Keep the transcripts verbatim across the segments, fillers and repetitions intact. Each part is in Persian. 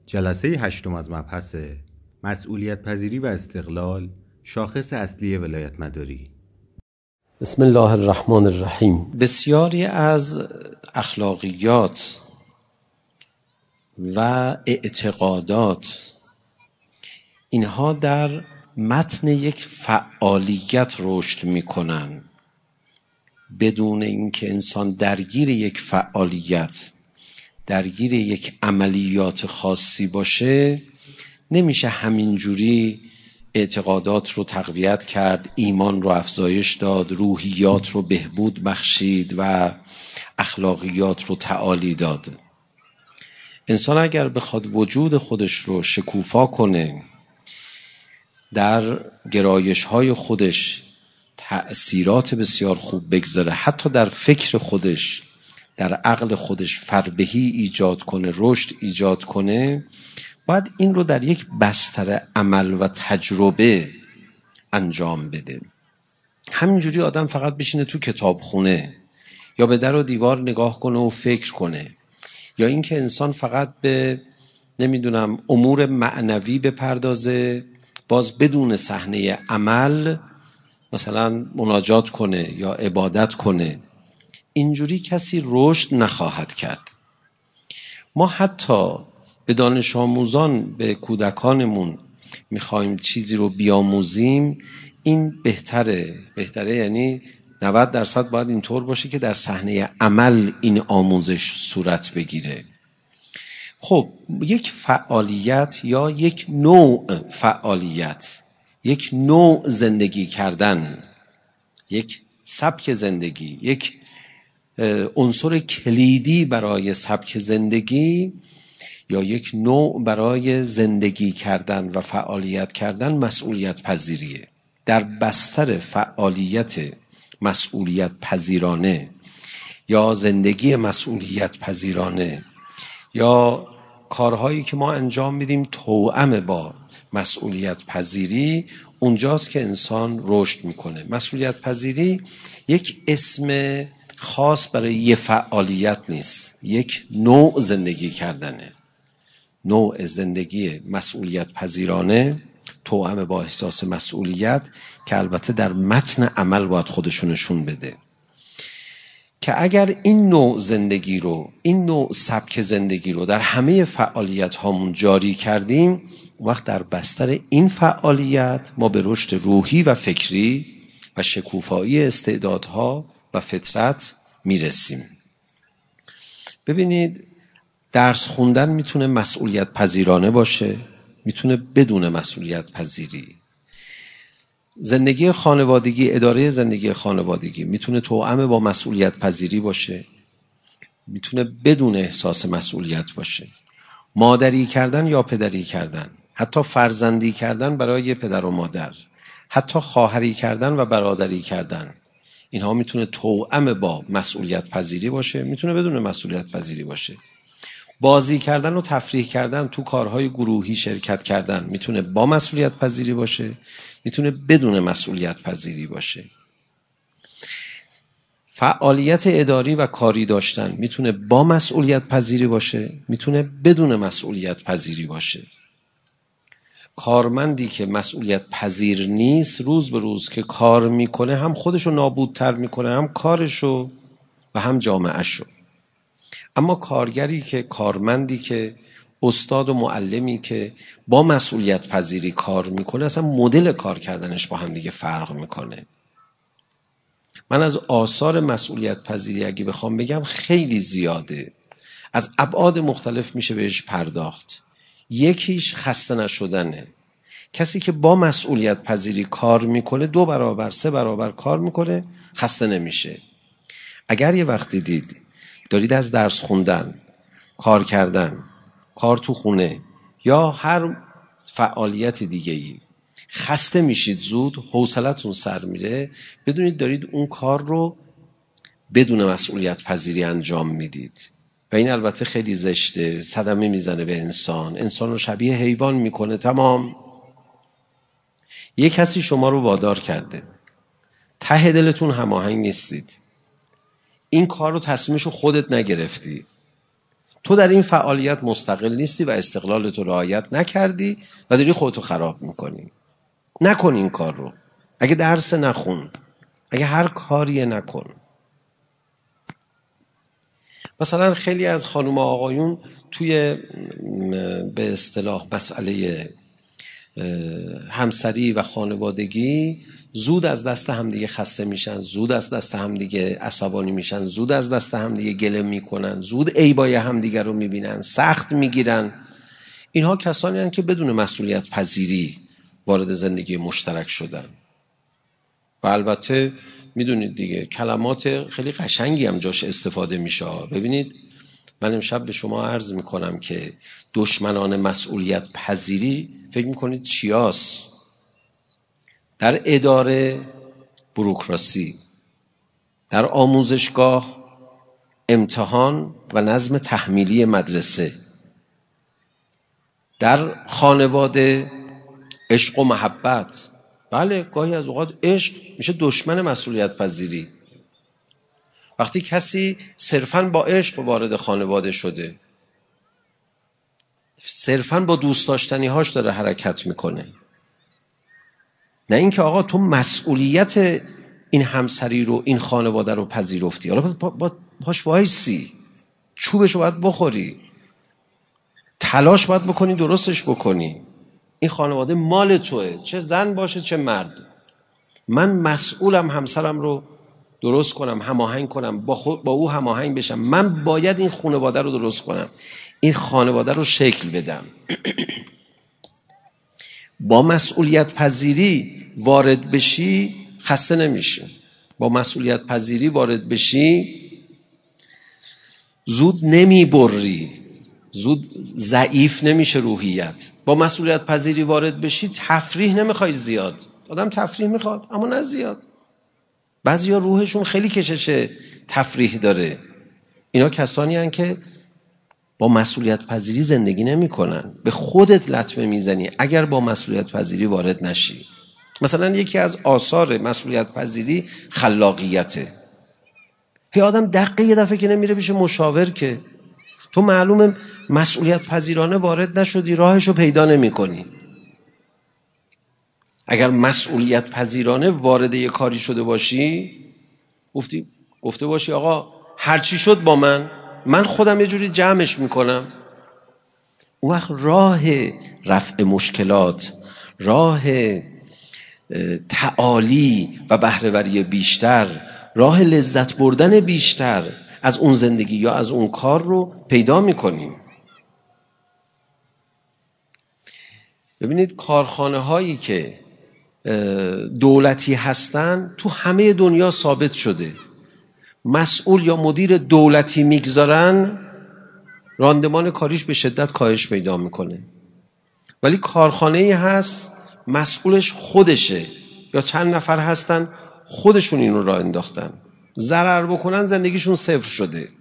جلسه هشتم از مبحث مسئولیت پذیری و استقلال، شاخص اصلی ولایت مداری. بسم الله الرحمن الرحیم. بسیاری از اخلاقیات و اعتقادات اینها در متن یک فعالیت رشد میکنن. بدون اینکه انسان درگیر یک فعالیت، درگیر یک عملیات خاصی باشه، نمیشه همینجوری اعتقادات رو تقویت کرد، ایمان رو افزایش داد، روحیات رو بهبود بخشید و اخلاقیات رو تعالی داد. انسان اگر بخواد وجود خودش رو شکوفا کنه، در گرایش های خودش تأثیرات بسیار خوب بگذاره، حتی در فکر خودش، در عقل خودش فربهی ایجاد کنه، رشد ایجاد کنه، باید این رو در یک بستر عمل و تجربه انجام بده. همینجوری آدم فقط بشینه تو کتابخونه یا به در و دیوار نگاه کنه و فکر کنه، یا اینکه انسان فقط به نمیدونم امور معنوی بپردازه، باز بدون صحنه عمل مثلا مناجات کنه یا عبادت کنه، اینجوری کسی رشد نخواهد کرد. ما حتی به دانش آموزان، به کودکانمون میخوایم چیزی رو بیاموزیم، این بهتره. بهتره یعنی نود درصد باید اینطور باشه که در صحنه عمل این آموزش صورت بگیره. خب یک فعالیت یا یک نوع فعالیت، یک نوع زندگی کردن، یک سبک زندگی، یک عنصر کلیدی برای سبک زندگی یا یک نوع برای زندگی کردن و فعالیت کردن مسئولیت پذیریه. در بستر فعالیت مسئولیت پذیرانه یا زندگی مسئولیت پذیرانه یا کارهایی که ما انجام میدیم توأم با مسئولیت پذیری، اونجاست که انسان رشد میکنه. مسئولیت پذیری یک اسم خاص برای یه فعالیت نیست، یک نوع زندگی کردنه، نوع زندگی مسئولیت پذیرانه توأم با احساس مسئولیت که البته در متن عمل باید خودشونشون بده. که اگر این نوع زندگی رو، این نوع سبک زندگی رو در همه فعالیت هامون جاری کردیم، وقت در بستر این فعالیت ما به رشد روحی و فکری و شکوفایی استعدادها و فطرت میرسیم. ببینید، درس خوندن میتونه مسئولیت پذیرانه باشه، میتونه بدون مسئولیت پذیری. زندگی خانوادگی، اداره زندگی خانوادگی میتونه توأم با مسئولیت پذیری باشه، میتونه بدون احساس مسئولیت باشه. مادری کردن یا پدری کردن، حتی فرزندی کردن برای پدر و مادر، حتی خواهری کردن و برادری کردن، اینها میتونه توأم با مسئولیت پذیری باشه، میتونه بدون مسئولیت پذیری باشه. بازی کردن و تفریح کردن، تو کارهای گروهی شرکت کردن، میتونه با مسئولیت پذیری باشه، میتونه بدون مسئولیت پذیری باشه. فعالیت اداری و کاری داشتن میتونه با مسئولیت پذیری باشه، میتونه بدون مسئولیت پذیری باشه. کارمندی که مسئولیت پذیر نیست، روز به روز که کار میکنه هم خودشو نابودتر میکنه، هم کارشو و هم جامعهشو. اما کارگری که، کارمندی که، استاد و معلمی که با مسئولیت پذیری کار میکنه، اصلا مدل کار کردنش با هم دیگه فرق میکنه. من از آثار مسئولیت پذیری اگه بخوام بگم خیلی زیاده، از ابعاد مختلف میشه بهش پرداخت. یکیش خسته نشدنه. کسی که با مسئولیت پذیری کار میکنه دو برابر سه برابر کار میکنه، خسته نمیشه. اگر یه وقتی دید دارید از درس خوندن، کار کردن، کار تو خونه یا هر فعالیت دیگه‌ای خسته میشید زود، حوصلتون سر میره، بدونید دارید اون کار رو بدون مسئولیت پذیری انجام میدید و این البته خیلی زشته، صدمه میزنه به انسان، انسان رو شبیه حیوان میکنه. تمام. یک کسی شما رو وادار کرده، ته دلتون هماهنگ نیستید، این کار رو تصمیمش رو خودت نگرفتی، تو در این فعالیت مستقل نیستی و استقلال تو رعایت نکردی و داری خودتو خراب میکنی. نکن این کار رو. اگه درس نخون، اگه هر کاری نکن. مثلا خیلی از خانم و آقایون توی به اصطلاح مسئله همسری و خانوادگی زود از دست همدیگه خسته میشن، زود از دست همدیگه عصبانی میشن، زود از دست همدیگه گله میکنن، زود عیبای همدیگه رو میبینن، سخت میگیرن. اینها کسانی هستند که بدون مسئولیت پذیری وارد زندگی مشترک شدن. و البته میدونید دیگه کلمات خیلی قشنگی هم جاش استفاده میشه. ببینید من امشب به شما عرض میکنم که دشمنان مسئولیت پذیری فکر میکنید چیاست؟ در اداره بوروکراسی، در آموزشگاه امتحان و نظم تحمیلی مدرسه، در خانواده عشق و محبت. بله گاهی از اوقات عشق میشه دشمن مسئولیت پذیری. وقتی کسی صرفاً با عشق وارد خانواده شده، صرفاً با دوست داشتنی هاش داره حرکت میکنه، نه اینکه آقا تو مسئولیت این همسری رو، این خانواده رو پذیرفتی، حالا با, با پاش وایسی، چوبش رو باید بخوری، تلاش باید بکنی درستش بکنی. این خانواده مال توه، چه زن باشه چه مرد. من مسئولم همسرم رو درست کنم، هماهنگ کنم، با, خود با او هماهنگ بشم. من باید این خانواده رو درست کنم، این خانواده رو شکل بدم. با مسئولیت پذیری وارد بشی خسته نمیشی. با مسئولیت پذیری وارد بشی زود نمیبری، زود ضعیف نمیشه روحیت. با مسئولیت پذیری وارد بشی تفریح نمیخوای زیاد. آدم تفریح میخواد اما نه زیاد. بعضیا روحشون خیلی کشش تفریح داره. اینا کسانی هستند که با مسئولیت پذیری زندگی نمی کنن. به خودت لطمه میزنی اگر با مسئولیت پذیری وارد نشی. مثلا یکی از آثار مسئولیت پذیری خلاقیته. هی آدم دقیقه یه دفعه که نمیره پیش مشاور که تو معلومه مسئولیت پذیرانه وارد نشدی، راهشو پیدا نمی کنی. اگر مسئولیت پذیرانه وارد یه کاری شده باشی، گفتی گفته باشی آقا هر چی شد با من، من خودم یه جوری جمعش میکنم، اون وقت راه رفع مشکلات، راه تعالی و بهره‌وری بیشتر، راه لذت بردن بیشتر از اون زندگی یا از اون کار رو پیدا میکنیم. ببینید کارخانه هایی که دولتی هستن تو همه دنیا ثابت شده، مسئول یا مدیر دولتی میگذارن راندمان کاریش به شدت کاهش پیدا میکنه. ولی کارخانه‌ای هست مسئولش خودشه یا چند نفر هستن خودشون اینو راه انداختن، ضرر بکنن زندگیشون صفر شده.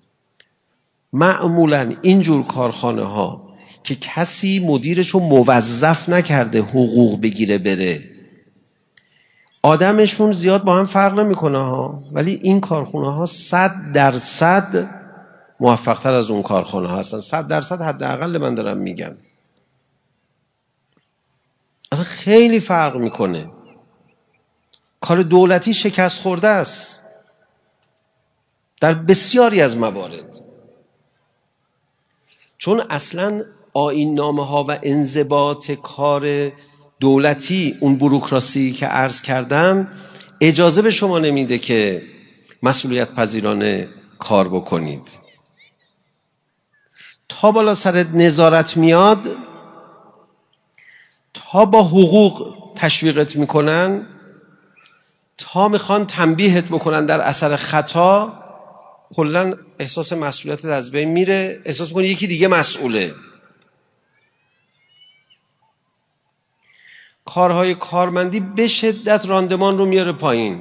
معمولاً اینجور کارخانه ها که کسی مدیرشو موظف نکرده حقوق بگیره بره، آدمشون زیاد با هم فرق نمیکنه ها، ولی این کارخانه ها صد درصد موفق تر از اون کارخانه ها هستن. صد درصد حداقل من دارم میگم. اصلا خیلی فرق میکنه. کار دولتی شکست خورده است در بسیاری از موارد، چون اصلا آیین نامه ها و انضباط کار دولتی، اون بوروکراسی که عرض کردم، اجازه به شما نمیده که مسئولیت پذیرانه کار بکنید. تا بالا سرت نظارت میاد، تا با حقوق تشویقت میکنن، تا میخوان تنبیهت بکنن در اثر خطا، کلا احساس مسئولیتت از بین میره، احساس میکنی یکی دیگه مسئوله. کارهای کارمندی به شدت راندمان رو میاره پایین.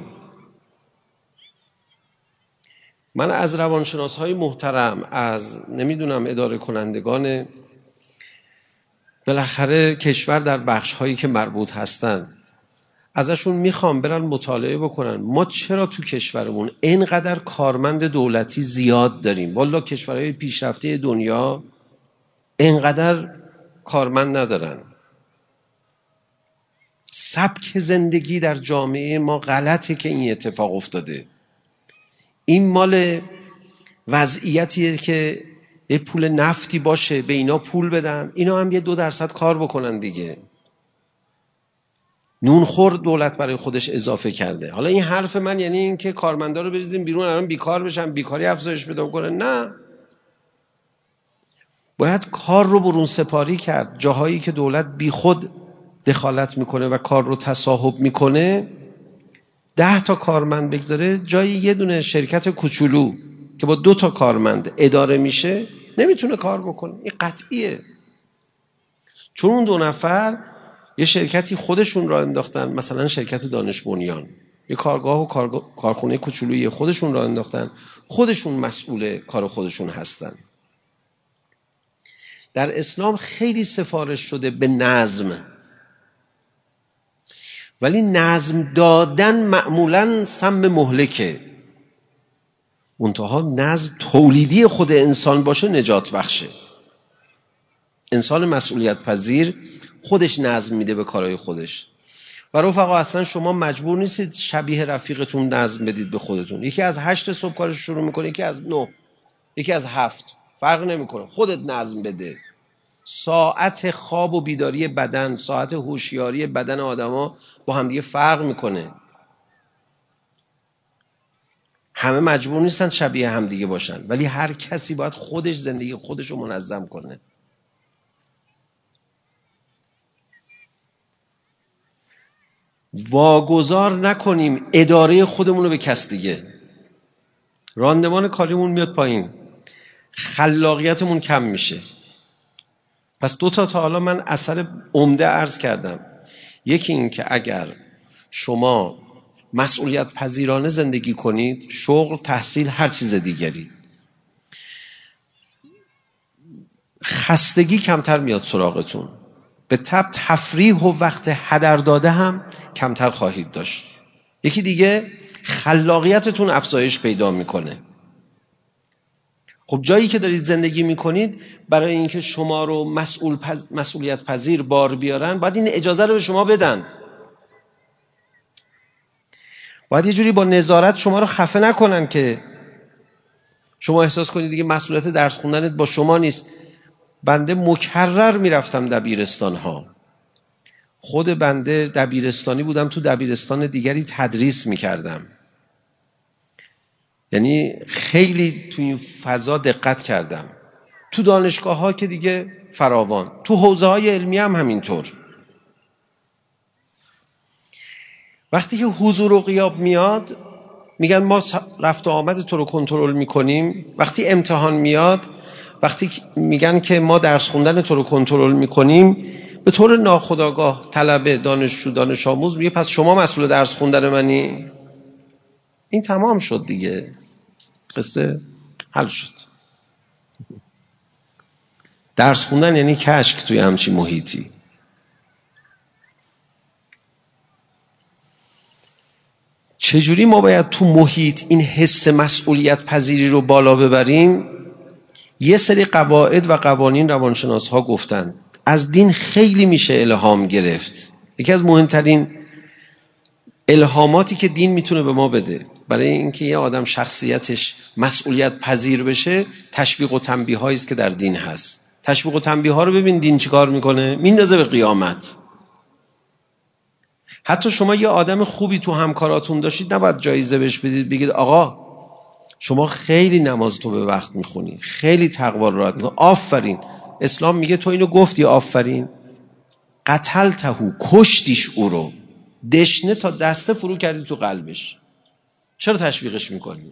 من از روانشناسهای محترم، از نمیدونم اداره کنندگان بالاخره کشور در بخش‌هایی که مربوط هستن، ازشون میخوام برن مطالعه بکنن ما چرا تو کشورمون اینقدر کارمند دولتی زیاد داریم. والا کشورهای پیشرفته دنیا اینقدر کارمند ندارن. سبک زندگی در جامعه ما غلطه که این اتفاق افتاده. این مال وضعیتیه که یه پول نفتی باشه به اینا پول بدن، اینا هم یه دو درصد کار بکنن دیگه. نونخور دولت برای خودش اضافه کرده. حالا این حرف من یعنی این که کارمندا رو بریزیم بیرون الان بیکار بشن، بیکاری افزایش پیدا کنه؟ نه، باید کار رو برون سپاری کرد. جاهایی که دولت بی خود دخالت میکنه و کار رو تصاحب میکنه، ده تا کارمند بگذاره جای یه دونه شرکت کوچولو که با دو تا کارمند اداره میشه نمیتونه کار بکنه. این قطعیه. چون اون دو نفر یه شرکتی خودشون را انداختن، مثلا شرکت دانش بنیان، یه کارگاه و کارگاه، کارخونه کوچولویی خودشون را انداختن، خودشون مسئول کار خودشون هستن. در اسلام خیلی سفارش شده به نظم، ولی نظم دادن معمولاً سم مهلکه. منتها نظم تولیدی خود انسان باشه نجات بخشه. انسان مسئولیت پذیر خودش نظم میده به کارهای خودش. و رفقا اصلا شما مجبور نیستید شبیه رفیقتون نظم بدید به خودتون. یکی از هشت صبح کارش شروع میکنه، یکی از نه، یکی از هفت، فرق نمیکنه. خودت نظم بده. ساعت خواب و بیداری بدن، ساعت هوشیاری بدن آدما با هم دیگه فرق میکنه. همه مجبور نیستن شبیه هم دیگه باشن، ولی هر کسی باید خودش زندگی خودش رو منظم کنه. واگذار نکنیم اداره خودمون رو به کس دیگه. راندمان کاریمون میاد پایین، خلاقیتمون کم میشه. پس دو تا تا حالا من اثر عمده عرض کردم. یکی این که اگر شما مسئولیت پذیرانه زندگی کنید، شغل، تحصیل، هر چیز دیگری، خستگی کمتر میاد سراغتون. به تبع تفریح و وقت هدر داده هم کمتر خواهید داشت. یکی دیگه خلاقیتتون افزایش پیدا میکنه. خب جایی که دارید زندگی میکنید برای اینکه شما رو مسئول پز... مسئولیت پذیر بار بیارن باید این اجازه رو به شما بدن. باید یه جوری با نظارت شما رو خفه نکنن که شما احساس کنید دیگه مسئولیت درس خوندنت با شما نیست. بنده مکرر میرفتم دبیرستان ها. خود بنده دبیرستانی بودم، تو دبیرستان دیگری تدریس میکردم. یعنی خیلی تو این فضا دقت کردم. تو دانشگاه ها که دیگه فراوان، تو حوزه های علمی هم همینطور. وقتی که حضور و غیاب میاد میگن ما رفت و آمد تو رو کنترل میکنیم. وقتی امتحان میاد، وقتی میگن که ما درس خوندن تو رو کنترل میکنیم، به طور ناخودآگاه طلبه، دانشجو، دانش آموز میگه پس شما مسئول درس خوندن منی. این تمام شد دیگه، قصه حل شد. درس خوندن یعنی کشک توی همچین محیطی. چجوری ما باید تو محیط این حس مسئولیت پذیری رو بالا ببریم؟ یه سری قواعد و قوانین روانشناس ها گفتن. از دین خیلی میشه الهام گرفت. یکی از مهمترین الهاماتی که دین میتونه به ما بده برای اینکه یه آدم شخصیتش مسئولیت پذیر بشه، تشویق و تنبیه هایی است که در دین هست. تشویق و تنبیه ها رو ببین دین چیکار میکنه، میندازه به قیامت. حتی شما یه آدم خوبی تو همکاراتون داشتید، نباید جایزه بهش بدید بگید آقا شما خیلی نماز تو به وقت میخونی، خیلی تقوا رو رعایت میکنی، آفرین. اسلام میگه تو اینو گفتی آفرین، قتلتهو، کشتیش او رو، دشنه تا دسته فرو کردی تو قلبش، چرا تشویقش میکنی؟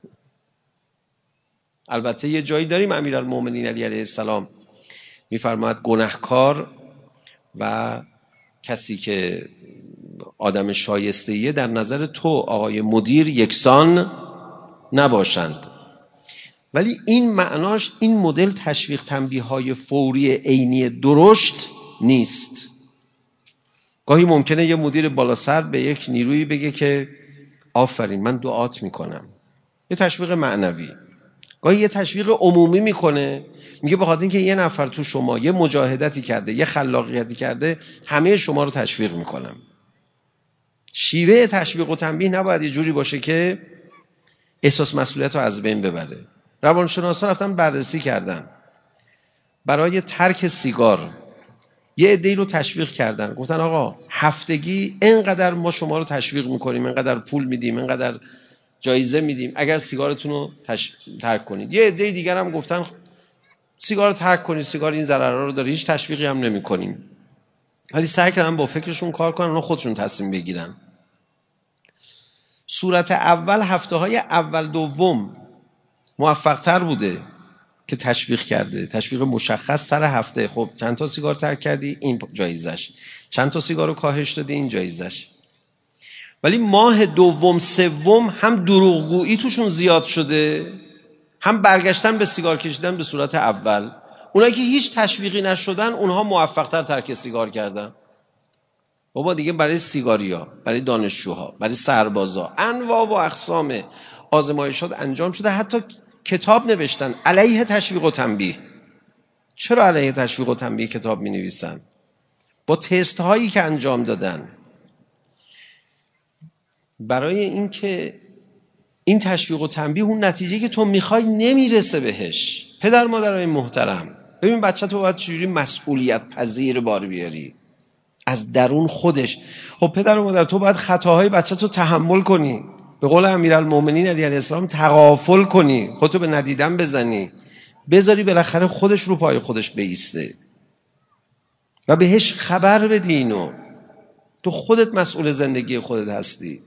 البته یه جایی داریم امیرالمومنین علی علیه السلام میفرماید گناهکار و کسی که آدم شایسته‌ایه در نظر تو آقای مدیر یکسان نباشند. ولی این معناش این مدل تشویق تنبیه‌های فوری عینی درشت نیست. گاهی ممکنه یه مدیر بالا سر به یک نیرویی بگه که آفرین من دعات میکنم، یه تشویق معنوی. گاهی یه تشویق عمومی میکنه، میگه بخاطر اینکه یه نفر تو شما یه مجاهدتی کرده، یه خلاقیتی کرده، همه شما رو تشویق میکنم. شیوه تشویق و تنبیه نباید یه جوری باشه که احساس مسئولیت رو از بین ببره. روانشناسا رفتن بررسی کردن، برای ترک سیگار یه عده‌ای رو تشویق کردن، گفتن آقا هفتگی اینقدر ما شما رو تشویق میکنیم، اینقدر پول میدیم، اینقدر جایزه میدیم اگر سیگارتون رو تش... ترک کنید. یه عده دیگر هم گفتن سیگار رو ترک کنید، سیگار این ضررها رو داره، هیچ تشویقی هم نمی‌کنیم. ولی سعی کردن با فکرشون کار کنن و خودشون تصمیم بگیرن. صورت اول، هفته های اول دوم موفق تر بوده که تشویق کرده، تشویق مشخص سر هفته. خب چند تا سیگار ترک کردی، این جایزش، چند تا سیگار رو کاهش دادی، این جایزش. ولی ماه دوم سوم هم دروغگویی توشون زیاد شده، هم برگشتن به سیگار کشیدن به صورت اول. اونایی که هیچ تشویقی نشدن اونها موفق‌تر ترک سیگار کردن. بابا دیگه برای سیگاریا، برای دانشجوها، برای سربازا انواع و اقسام آزمایشات انجام شده، حتی کتاب نوشتن علیه تشویق و تنبیه. چرا علیه تشویق و تنبیه کتاب می نویسن؟ با تست هایی که انجام دادن، برای اینکه این تشویق و تنبیه اون نتیجه که تو میخوای نمیرسه بهش. پدر مادرای محترم، ببین بچه تو باید چجوری مسئولیت پذیر بار بیاری از درون خودش. خب پدر و مادر تو باید خطاهای بچه تو تحمل کنی، به قول امیرالمومنین علیه السلام تغافل کنی، خودتو به ندیدن بزنی، بذاری بالاخره خودش رو پای خودش بایسته و بهش خبر بدی اینو. تو خودت مسئول زندگی خودت هستی.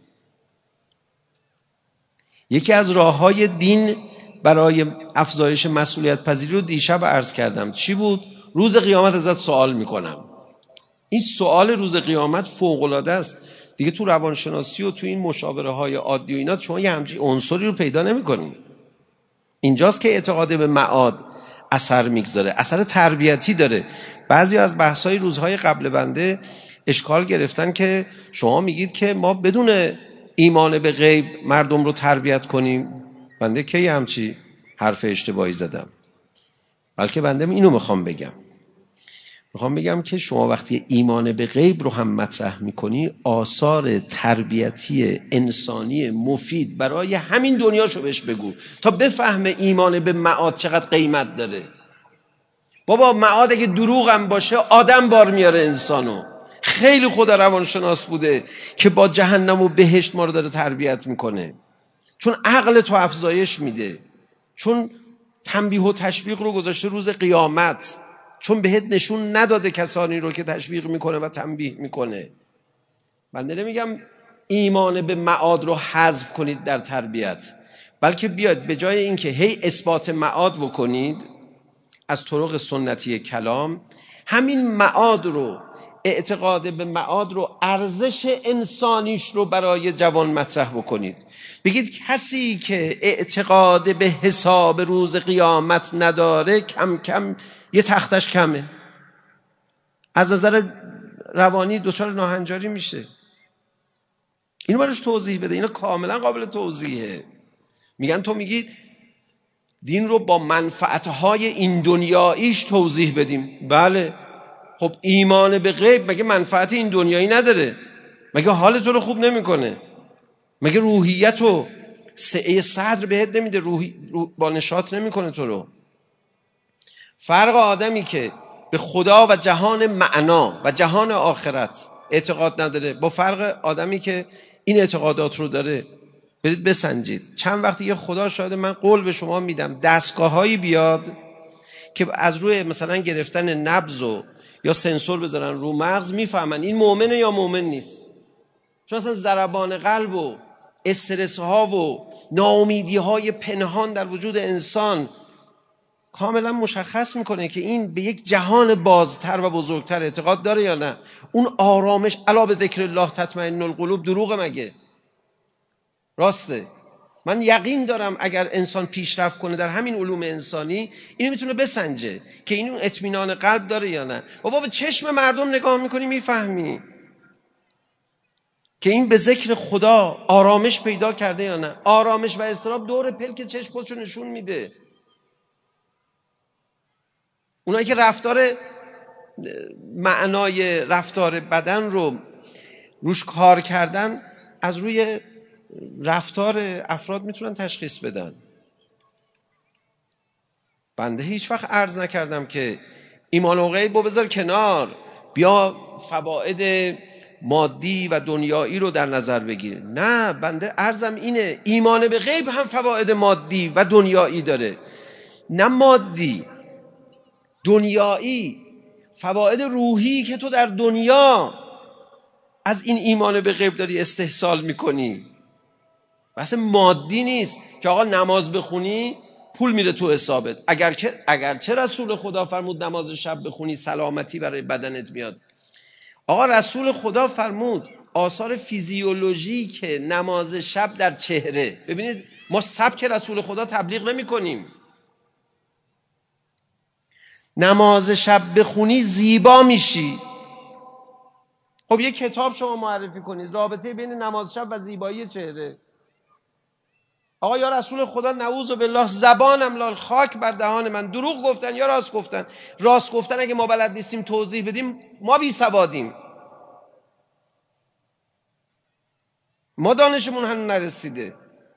یکی از راه‌های دین برای افزایش مسئولیت پذیری رو دیشب عرض کردم. چی بود؟ روز قیامت ازت سوال میکنم. این سوال روز قیامت فوق‌العاده است. دیگه تو روانشناسی و تو این مشاوره‌های عادی و اینا شما یه همچین عنصری رو پیدا نمی‌کنی. اینجاست که اعتقاد به معاد اثر میگذاره، اثر تربیتی داره. بعضی از بحث‌های روزهای قبل بنده اشکال گرفتن که شما میگید که ما بدون ایمان به غیب مردم رو تربیت کنیم. بنده کی همچی حرف اشتباهی زدم؟ بلکه بنده اینو میخوام بگم. میخوام بگم که شما وقتی ایمان به غیب رو هم مطرح میکنی، آثار تربیتی انسانی مفید برای همین دنیاشو بهش بگو تا بفهمه ایمان به معاد چقدر قیمت داره. بابا معاد اگه دروغ هم باشه آدم بار میاره انسانو. خیلی خدا روانشناس بوده که با جهنم و بهشت ما رو داره تربیت میکنه، چون عقل تو افزایش میده، چون تنبیه و تشویق رو گذاشته روز قیامت، چون بهت نشون نداده کسانی رو که تشویق میکنه و تنبیه میکنه. بنده نمیگم ایمان به معاد رو حذف کنید در تربیت، بلکه بیاد به جای اینکه هی اثبات معاد بکنید از طرق سنتی کلام، همین معاد رو، اعتقاد به معاد رو، ارزش انسانیش رو برای جوان مطرح بکنید. بگید کسی که اعتقاد به حساب روز قیامت نداره کم کم یه تختش کمه، از نظر روانی دچار ناهنجاری میشه. اینو براش توضیح بده. اینا کاملا قابل توضیحه. میگن تو میگید دین رو با منفعتهای این دنیاییش توضیح بدیم. بله، خب ایمان به غیب مگه منفعت این دنیایی نداره؟ مگه حال تو رو خوب نمیکنه؟ مگه روحیت و سعه صدر بهت نمیده؟ روحی روح با نشاط نمیکنه تو رو؟ فرق آدمی که به خدا و جهان معنا و جهان آخرت اعتقاد نداره با فرق آدمی که این اعتقادات رو داره، برید بسنجید. چند وقتی یه خدا شاهده، من قول به شما میدم دستگاهایی بیاد که از روی مثلا گرفتن نبض و یا سنسور بذارن رو مغز میفهمن این مؤمنه یا مؤمن نیست. چون اصلا ضربان قلب و استرس ها و ناامیدی های پنهان در وجود انسان کاملا مشخص میکنه که این به یک جهان بازتر و بزرگتر اعتقاد داره یا نه. اون آرامش، الا به ذکر الله تطمئن القلوب، دروغه مگه؟ راسته. من یقین دارم اگر انسان پیشرفت کنه در همین علوم انسانی، اینو میتونه بسنجه که این اطمینان قلب داره یا نه. بابا به چشم مردم نگاه میکنی میفهمی. که این به ذکر خدا آرامش پیدا کرده یا نه. آرامش و اضطراب دور پلک چشم خودشو نشون میده. اونایی که رفتار معنای رفتار بدن رو روش کار کردن از روی رفتار افراد میتونن تشخیص بدن. بنده هیچ وقت عرض نکردم که ایمان و غیب رو بذار کنار، بیا فواید مادی و دنیایی رو در نظر بگیر. نه، بنده عرضم اینه ایمان به غیب هم فواید مادی و دنیایی داره. نه مادی، دنیایی، فواید روحی که تو در دنیا از این ایمان به غیب داری استحصال میکنی. بحث مادی نیست که آقا نماز بخونی پول میره تو حسابت. اگر که اگر چه رسول خدا فرمود نماز شب بخونی سلامتی برای بدنت میاد. آقا رسول خدا فرمود آثار فیزیولوژیک نماز شب در چهره. ببینید ما سبک رسول خدا تبلیغ نمی کنیم. نماز شب بخونی زیبا میشی. خب یه کتاب شما معرفی کنید رابطه بین نماز شب و زیبایی چهره. آقا یا رسول خدا نعوذ بالله زبانم لال خاک بر دهان من، دروغ گفتن یا راست گفتن؟ راست گفتن اگه ما بلد نیستیم توضیح بدیم ما بی سوادیم، ما دانشمون هنوز نرسیده.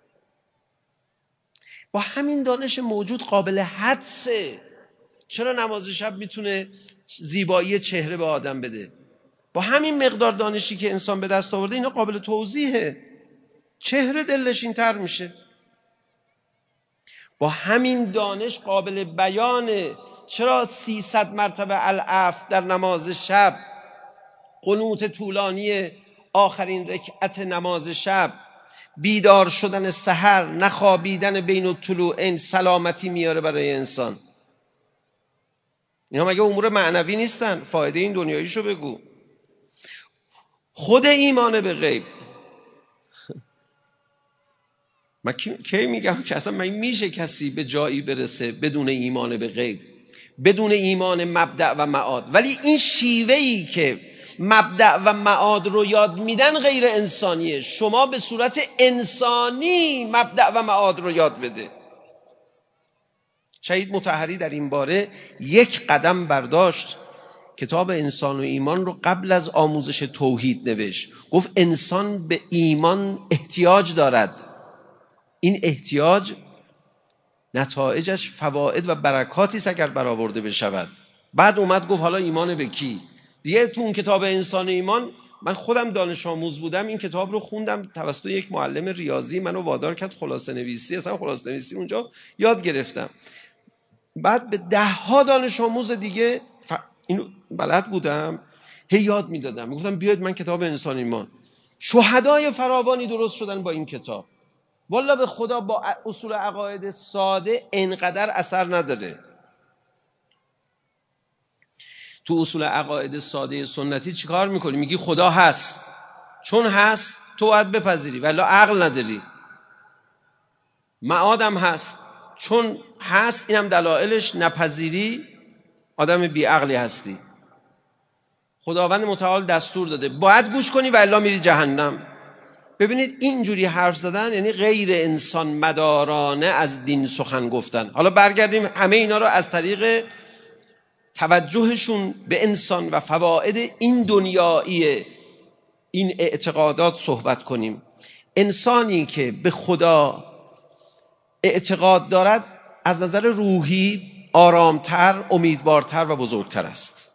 با همین دانش موجود قابل حدسه چرا نماز شب میتونه زیبایی چهره به آدم بده. با همین مقدار دانشی که انسان به دست آورده اینا قابل توضیحه. چهره دلنشین تر میشه. با همین دانش قابل بیانه چرا سیصد مرتبه العفو در نماز شب، قنوت طولانی آخرین رکعت نماز شب، بیدار شدن سحر، نخوابیدن بین الطلوعین سلامتی میاره برای انسان. اینا مگه امور معنوی نیستن؟ فایده این دنیاییشو بگو. خود ایمان به غیب، من کی میگم که اصلا من میشه کسی به جایی برسه بدون ایمان به غیب، بدون ایمان مبدأ و معاد؟ ولی این شیوهی که مبدأ و معاد رو یاد میدن غیر انسانیه. شما به صورت انسانی مبدأ و معاد رو یاد بده. شهید مطهری در این باره یک قدم برداشت، کتاب انسان و ایمان رو قبل از آموزش توحید نوشت. گفت انسان به ایمان احتیاج دارد، این احتیاج نتایجش فواید و برکاتی است اگر برآورده بشود. بعد اومد گفت حالا ایمان به کی؟ دیگه تو اون کتاب انسان و ایمان، من خودم دانش آموز بودم، این کتاب رو خوندم توسط یک معلم ریاضی، منو وادار کرد خلاصه نویسی، اصلا خلاصه نویسی اونجا یاد گرفتم. بعد به ده ها دانش آموز دیگه ف... اینو بلد بودم هی یاد میدادم، میگفتم بیاید من کتاب انسان ایمان. شهدای فراوانی درست شدن با این کتاب. والله به خدا با اصول عقاید ساده اینقدر اثر نداره. تو اصول عقاید ساده سنتی چیکار میکنی؟ میگی خدا هست، چون هست تو باید بپذیری ولی عقل نداری. معادم هست، چون هست اینم دلایلش، نپذیری آدم بی عقلی هستی. خداوند متعال دستور داده باید گوش کنی و الا میری جهنم. ببینید اینجوری حرف زدن یعنی غیر انسان مدارانه از دین سخن گفتن. حالا برگردیم همه اینا رو از طریق توجهشون به انسان و فواید این دنیایی این اعتقادات صحبت کنیم. انسانی که به خدا اعتقاد دارد از نظر روحی آرامتر، امیدوارتر و بزرگتر است.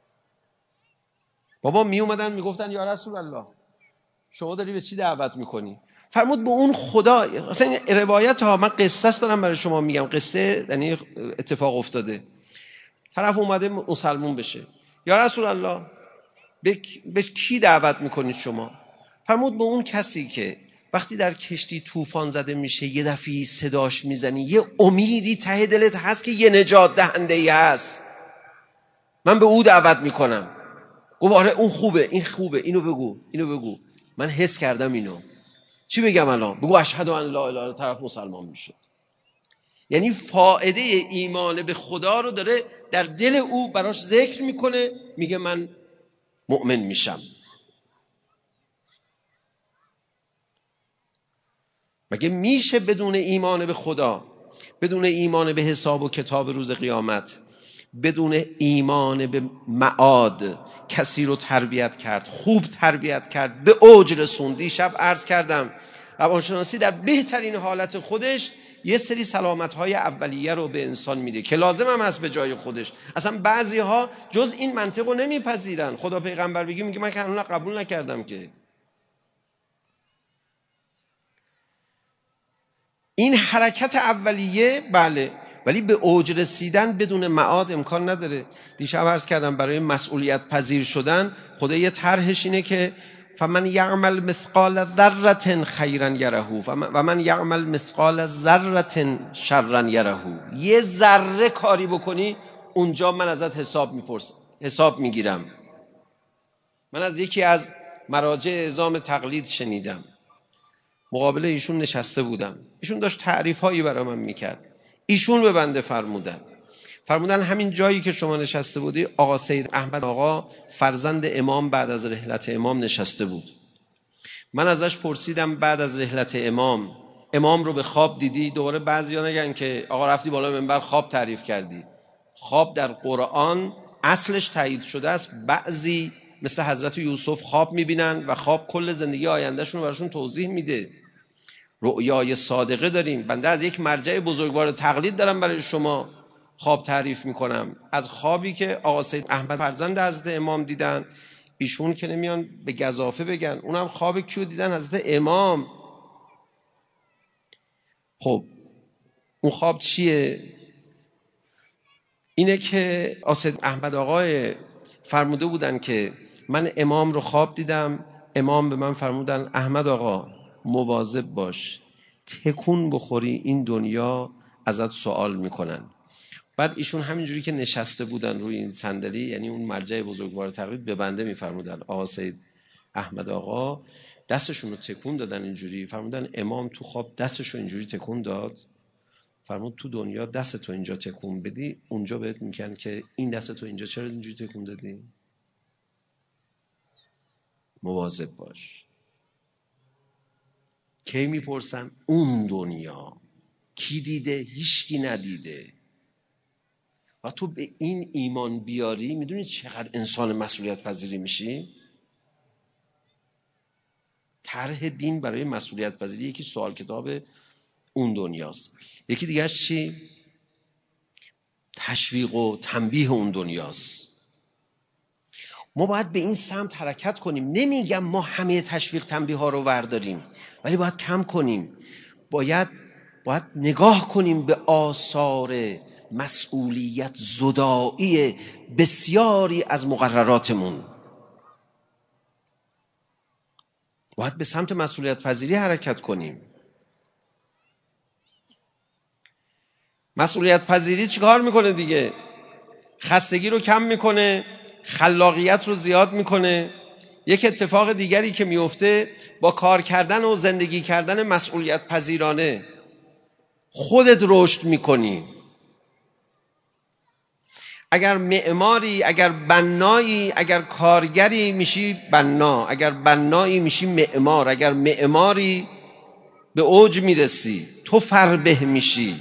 بابا می اومدن میگفتن یا رسول الله شما داری به چی دعوت میکنی؟ فرمود به اون خدا. اصلا روایت ها، من قصه است دارم برای شما میگم، قصه یعنی اتفاق افتاده. طرف اومده مسلمون بشه، یا رسول الله به, به کی دعوت میکنید شما؟ فرمود به اون کسی که وقتی در کشتی طوفان زده میشه یه دفعی صداش میزنی، یه امیدی ته دلت هست که یه نجات دهنده ای هست، من به او دعوت میکنم. گفت آره اون خوبه، این خوبه، اینو بگو، اینو بگو، من حس کردم اینو. چی بگم الان؟ بگو اشهد ان لا اله الا الله، طرف مسلمان میشه. یعنی فائده ایمان به خدا رو داره در دل او براش ذکر میکنه، میگه من مؤمن میشم. مگه میشه بدون ایمان به خدا، بدون ایمان به حساب و کتاب روز قیامت، بدون ایمان به معاد کسی رو تربیت کرد، خوب تربیت کرد، به اوج رسوند؟ دیشب عرض کردم روانشناسی در بهترین حالت خودش یه سری سلامت‌های اولیه رو به انسان میده که لازم هم هست به جای خودش. اصلا بعضی ها جز این منطق رو نمیپذیرن. خدا پیغمبر بگی میگه من قانون قبول نکردم که. این حرکت اولیه بله، ولی به اوج رسیدن بدون معاد امکان نداره. دیشب عرض کردم برای مسئولیت پذیر شدن خدا یه طرحش اینه که فمن یعمل مثقال ذره خیرا یره و من یعمل مثقال ذره شرا یره. یه ذره کاری بکنی اونجا من ازت حساب میپرسم، حساب میگیرم. من از یکی از مراجع اعزام تقلید شنیدم، مقابل ایشون نشسته بودم، ایشون داشت تعریف هایی برای من میکرد. ایشون به بنده فرمودن فرمودن همین جایی که شما نشسته بودی آقا سید احمد آقا فرزند امام بعد از رحلت امام نشسته بود. من ازش پرسیدم بعد از رحلت امام امام رو به خواب دیدی؟ دوباره بعضیا نگن که آقا رفتی بالا منبر خواب تعریف کردی. خواب در قرآن اصلش تایید شده است. بعضی مثل حضرت یوسف خواب میبینن و خواب کل زندگی آیندهشون رو براشون توضیح میده. رؤیای صادقه داریم. بنده از یک مرجع بزرگوار تقلید دارم برای شما خواب تعریف میکنم، از خوابی که آقا سید احمد فرزند حضرت امام دیدن. ایشون که نمیان به گزافه بگن، اونم خواب کیو دیدن؟ حضرت امام. خب اون خواب چیه؟ اینه که آقا سید احمد آقای فرموده بودن که من امام رو خواب دیدم، امام به من فرمودن احمد آقا مواظب باش، تکون بخوری این دنیا ازت سوال میکنن. بعد ایشون همینجوری که نشسته بودن روی این صندلی، یعنی اون مرجع بزرگوار تقلید، به بنده میفرمودن آقا سید احمد آقا دستشون رو تکون دادن اینجوری، فرمودن امام تو خواب دستشو اینجوری تکون داد، فرمود تو دنیا دست تو اینجا تکون بدی اونجا بهت میگن که این دست تو اینجا چرا اینجوری تکون دادی؟ مواظب باش. کی میپرسن؟ اون دنیا کی دیده؟ هیچکی ندیده. و تو به این ایمان بیاری، میدونی چقدر انسان مسئولیت پذیری میشی؟ طرح دین برای مسئولیت پذیری یکی سوال کتاب اون دنیاست، یکی دیگهش چی؟ تشویق و تنبیه اون دنیاست. ما باید به این سمت حرکت کنیم. نمیگم ما همه تشویق تنبیه ها رو ورداریم، ولی باید کم کنیم. باید باید نگاه کنیم به آثار مسئولیت زدایی بسیاری از مقرراتمون. باید به سمت مسئولیت پذیری حرکت کنیم. مسئولیت پذیری چیکار میکنه دیگه؟ خستگی رو کم میکنه، خلاقیت رو زیاد میکنه. یک اتفاق دیگری که میفته با کار کردن و زندگی کردن مسئولیت پذیرانه خودت رشد میکنی. اگر معماری، اگر بنایی، اگر کارگری میشی بنا، اگر بنایی میشی معمار، اگر معماری به اوج میرسی، تو فربه میشی.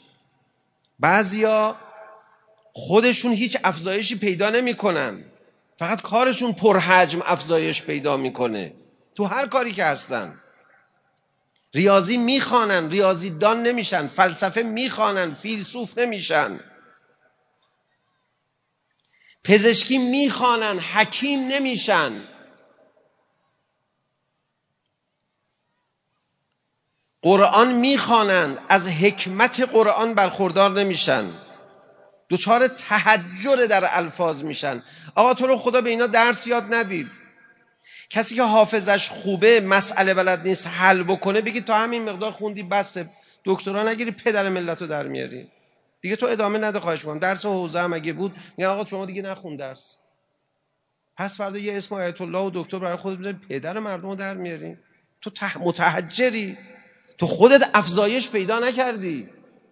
بعضیا خودشون هیچ افزایشی پیدا نمیکنن، فقط کارشون پرحجم افزایش پیدا میکنه. تو هر کاری که هستن ریاضی میخوانن، ریاضی دان نمیشن، فلسفه میخوانن، فیلسوف نمیشن، پزشکی میخوانن، حکیم نمیشن. قرآن میخوانند، از حکمت قرآن برخوردار نمیشن، دوچار تحجر در الفاظ میشن. آقا تو رو خدا به اینا درس یاد ندید. کسی که حافظش خوبه، مسئله بلد نیست حل بکنه، بگی تو همین مقدار خوندی بسه، دکترا نگیری پدر ملت رو در میاری دیگه، تو ادامه نده خواهش میکنم. درس حوزه هم اگه بود میگن آقا شما دیگه نخون درس، پس فردا یه اسم آیت الله و دکتر برای خودت بذاری، پدر مردم رو در میاری. تو ته... متحجری، تو خودت افزایش پیدا نکردی.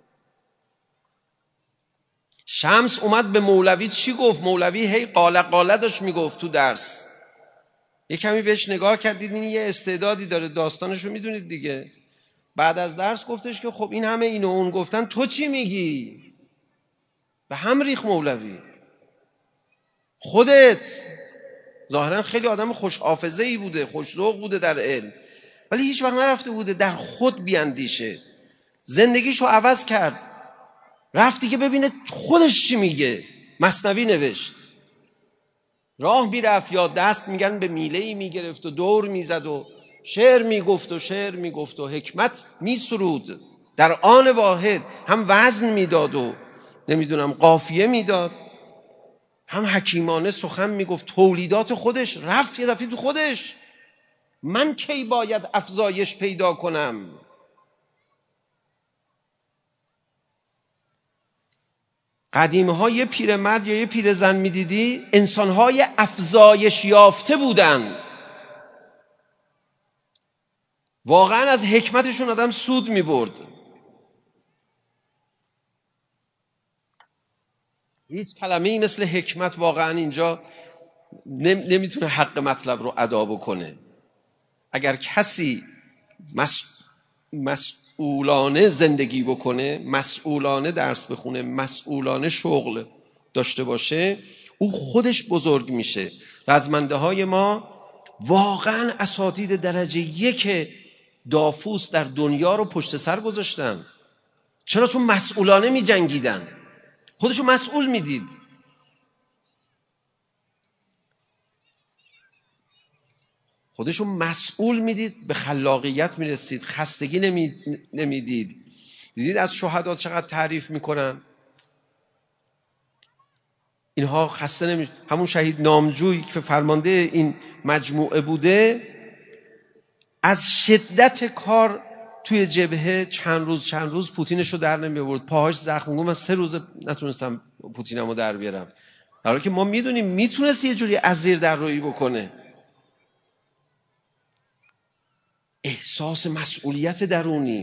شمس اومد به مولوی چی گفت؟ مولوی هی قاله قاله داشت میگفت تو درس. یه کمی بهش نگاه کردید، این یه استعدادی داره، داستانش رو میدونید دیگه. بعد از درس گفتش که خب این همه اینو اون گفتن، تو چی میگی؟ به هم ریخ مولوی. خودت ظاهرا خیلی آدم خوش حافظه ای بوده، خوش ذوق بوده در علم، ولی هیچ وقت نرفته بوده در خود بیاندیشه، زندگیشو عوض کرد، رفت دیگه ببینه خودش چی میگه. مثنوی نوشت، راه میرفت یا دست میگن به میله‌ای میگرفت و دور میزد و شعر میگفت و شعر میگفت و حکمت میسرود، در آن واحد هم وزن میداد و نمیدونم قافیه میداد، هم حکیمانه سخن میگفت. تولیدات خودش رفت یه دفعه تو خودش، من کی باید افزایش پیدا کنم؟ قدیمه ها یه پیرمرد یا یه پیرزن میدیدی، انسانهای افزایش یافته بودن، واقعا از حکمتشون آدم سود میبرد. هیچ کلمه‌ای مثل حکمت واقعا اینجا نمیتونه حق مطلب رو ادا بکنه. اگر کسی مس... مسئولانه زندگی بکنه، مسئولانه درس بخونه، مسئولانه شغل داشته باشه، او خودش بزرگ میشه. رزمنده های ما واقعا اساتید درجه یک دافوس در دنیا رو پشت سر گذاشتن. چرا؟ چون مسئولانه می جنگیدن، خودشو مسئول میدید. خودشو مسئول میدید، به خلاقیت میرسید، خستگی نمی... نمیدید. دیدید از شهدا چقدر تعریف میکنن؟ اینها خسته نمی... همون شهید نامجوی که فرمانده این مجموعه بوده، از شدت کار توی جبهه چند روز چند روز پوتینشو در نمیورد، پاهاش زخم بود. من سه روز نتونستم پوتینمو در بیارم، در حالی که ما میدونیم میتونست یه جوری از زیر در رویی بکنه. احساس مسئولیت درونی.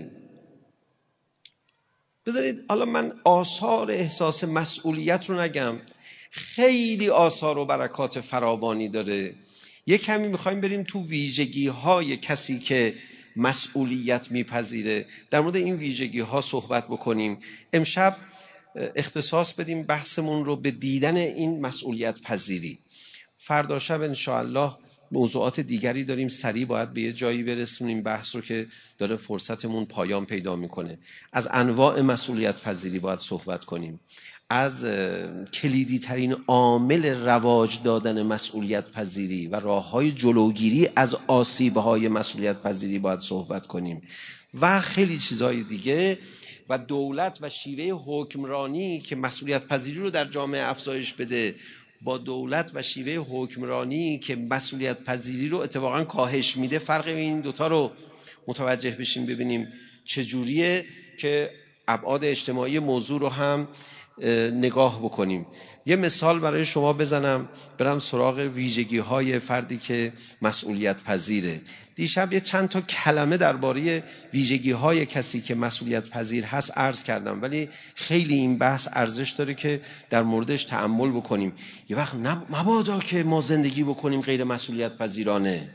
بذارید حالا من آثار احساس مسئولیت رو نگم، خیلی آثار و برکات فراوانی داره. یک کمی میخوایم بریم تو ویژگی های کسی که مسئولیت میپذیره، در مورد این ویژگی ها صحبت بکنیم. امشب اختصاص بدیم بحثمون رو به دیدن این مسئولیت پذیری. فردا شب انشاءالله موضوعات دیگری داریم، سریع باید به یه جایی برسونیم بحث رو که داره فرصتمون پایان پیدا میکنه. از انواع مسئولیت پذیری باید صحبت کنیم، از کلیدی ترین عامل رواج دادن مسئولیت پذیری و راه های جلوگیری از آسیب های مسئولیت پذیری باید صحبت کنیم و خیلی چیزهای دیگه. و دولت و شیوه حکمرانی که مسئولیت پذیری رو در جامعه افزایش بده با دولت و شیوه حکمرانی که مسئولیت پذیری رو اتفاقا کاهش میده، فرق این دوتا رو متوجه بشیم، ببینیم چجوریه که ابعاد اجتماعی موضوع رو هم نگاه بکنیم. یه مثال برای شما بزنم، برم سراغ ویژگی های فردی که مسئولیت پذیره. دیشب یه چند تا کلمه درباره ویژگی های کسی که مسئولیت پذیر هست عرض کردم، ولی خیلی این بحث ارزش داره که در موردش تأمل بکنیم. یه وقت مبادا که ما زندگی بکنیم غیر مسئولیت پذیرانه،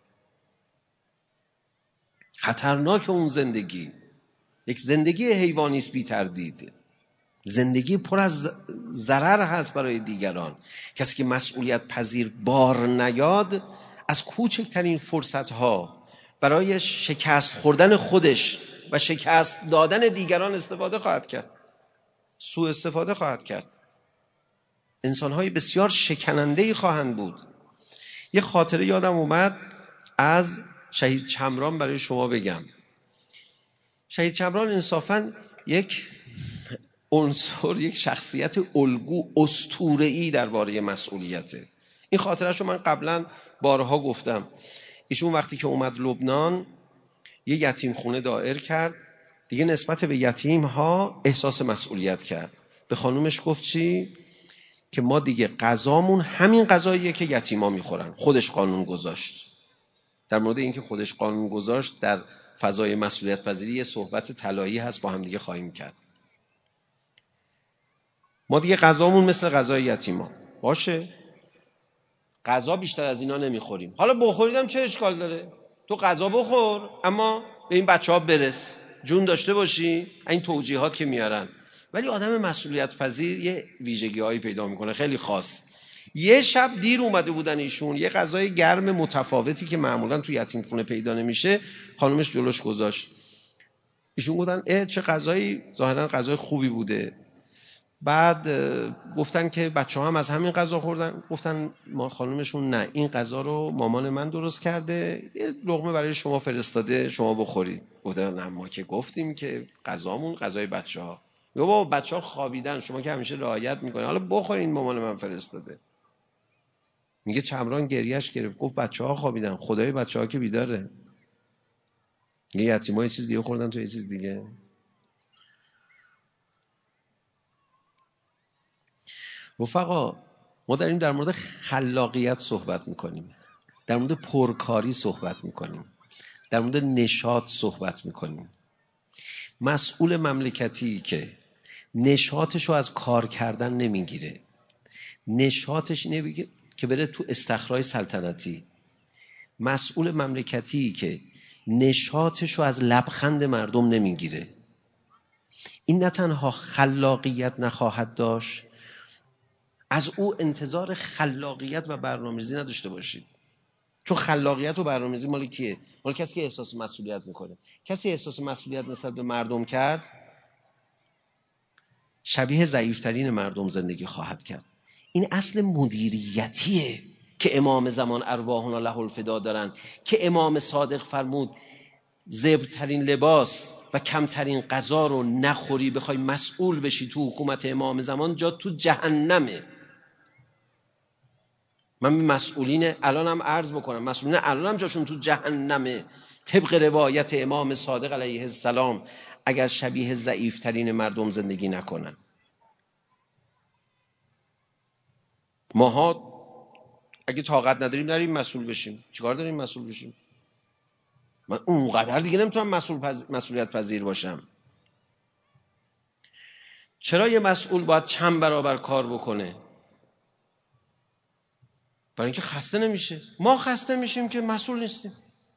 خطرناک اون زندگی. یک زندگی حیوانی است بی تردید، زندگی پر از ضرر هست برای دیگران. کسی که مسئولیت پذیر بار نیاد از کوچکترین فرصت ها برای شکست خوردن خودش و شکست دادن دیگران استفاده خواهد کرد، سوء استفاده خواهد کرد. انسان‌های بسیار شکننده‌ای خواهند بود. یه خاطره یادم اومد از شهید چمران برای شما بگم. شهید چمران انصافاً یک عنصر، یک شخصیت الگو اسطوره‌ای درباره مسئولیته. این خاطره‌شو من قبلا بارها گفتم. ایشون وقتی که اومد لبنان یه یتیم خونه دایر کرد، دیگه نسبت به یتیم ها احساس مسئولیت کرد. به خانومش گفت چی؟ که ما دیگه غذامون همین غذاییه که یتیما میخورن. خودش قانون گذاشت. در مورد اینکه خودش قانون گذاشت در فضای مسئولیت پذیری یه صحبت طلایی هست، با هم دیگه خواهیم کرد. ما دیگه غذامون مثل غذای یتیما باشه، غذا بیشتر از اینا نمیخوریم. حالا بخوریدم چه اشکال داره؟ تو غذا بخور، اما به این بچه ها برس، جون داشته باشی، این توجیهات که میارن. ولی آدم مسئولیت پذیر یه ویژگی هایی پیدا میکنه خیلی خاص. یه شب دیر اومده بودن ایشون، یه غذای گرم متفاوتی که معمولا تو یتیم خونه پیدا نمیشه خانومش جلوش گذاشت. ایشون گفتن اه چه غذایی، ظاهرا غذای خوبی بوده. بعد گفتن که بچه ها هم از همین غذا خوردن. گفتن ما خانومشون نه، این غذا رو مامان من درست کرده، یه لقمه برای شما فرستاده شما بخورید. گفتن نه ما که گفتیم که غذامون غذای بچه ها. یا بابا بچه ها خوابیدن، شما که همیشه رعایت میکنید، حالا بخورین مامان من فرستاده. میگه چمران گریهش گرفت، گفت بچه ها خوابیدن، خدای بچه ها که بیداره. یه یتیما یه چیز دیگه خوردن تو یه چیز دیگه. رفقا ما داریم در مورد خلاقیت صحبت میکنیم، در مورد پرکاری صحبت میکنیم، در مورد نشاط صحبت میکنیم. مسئول مملکتی که نشاطشو از کار کردن نمیگیره، نشاطش نمیگیره که بره تو استخرای سلطنتی، مسئول مملکتی که نشاطشو از لبخند مردم نمیگیره، این نه تنها خلاقیت نخواهد داشت، از او انتظار خلاقیت و برنامه‌ریزی نداشته باشید. چون خلاقیت و برنامه‌ریزی مال کیه؟ مال کسی که احساس مسئولیت میکنه. کسی احساس مسئولیت نسبت به مردم کرد شبیه ضعیفترین مردم زندگی خواهد کرد. این اصل مدیریتیه که امام زمان ارواحنا له الفدا دارن، که امام صادق فرمود زبرترین لباس و کمترین غذا رو نخوری بخوای مسئول بشی تو حکومت امام زمان، جا تو جهنمه. من به مسئولین الانم عرض بکنم، مسئولین الانم جاشون تو جهنمه طبق روایت امام صادق علیه السلام، اگر شبیه ضعیفترین مردم زندگی نکنن. ماها اگه طاقت نداریم نریم مسئول بشیم، چیکار داریم مسئول بشیم؟ من اونقدر دیگه نمیتونم مسئول پز... مسئولیت پذیر باشم. چرا یه مسئول باید چند برابر کار بکنه؟ برای اینکه خسته نمیشه. ما خسته میشیم که مسئول نیستیم.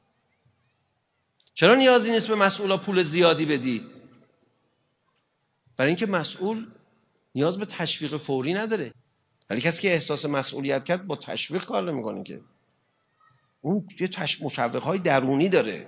چرا نیازی نیست به مسئولا پول زیادی بدی؟ برای اینکه مسئول نیاز به تشویق فوری نداره. ولی کسی که احساس مسئولیت کرد با تشویق کار نمیکنه که. اون یه تش... مشوق‌های درونی داره.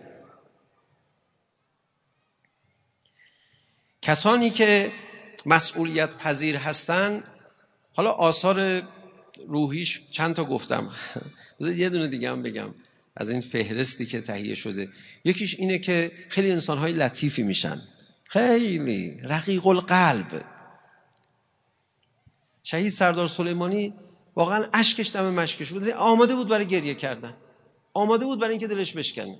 کسانی که مسئولیت پذیر هستن، حالا آثار روحیش چند تا گفتم، یه دونه دیگه هم بگم از این فهرستی که تهیه شده. یکیش اینه که خیلی انسان‌های لطیفی میشن، خیلی رقیق القلب. شهید سردار سلیمانی واقعا اشکش دم مشکش بود، آماده بود برای گریه کردن، آماده بود برای اینکه دلش بشکنه.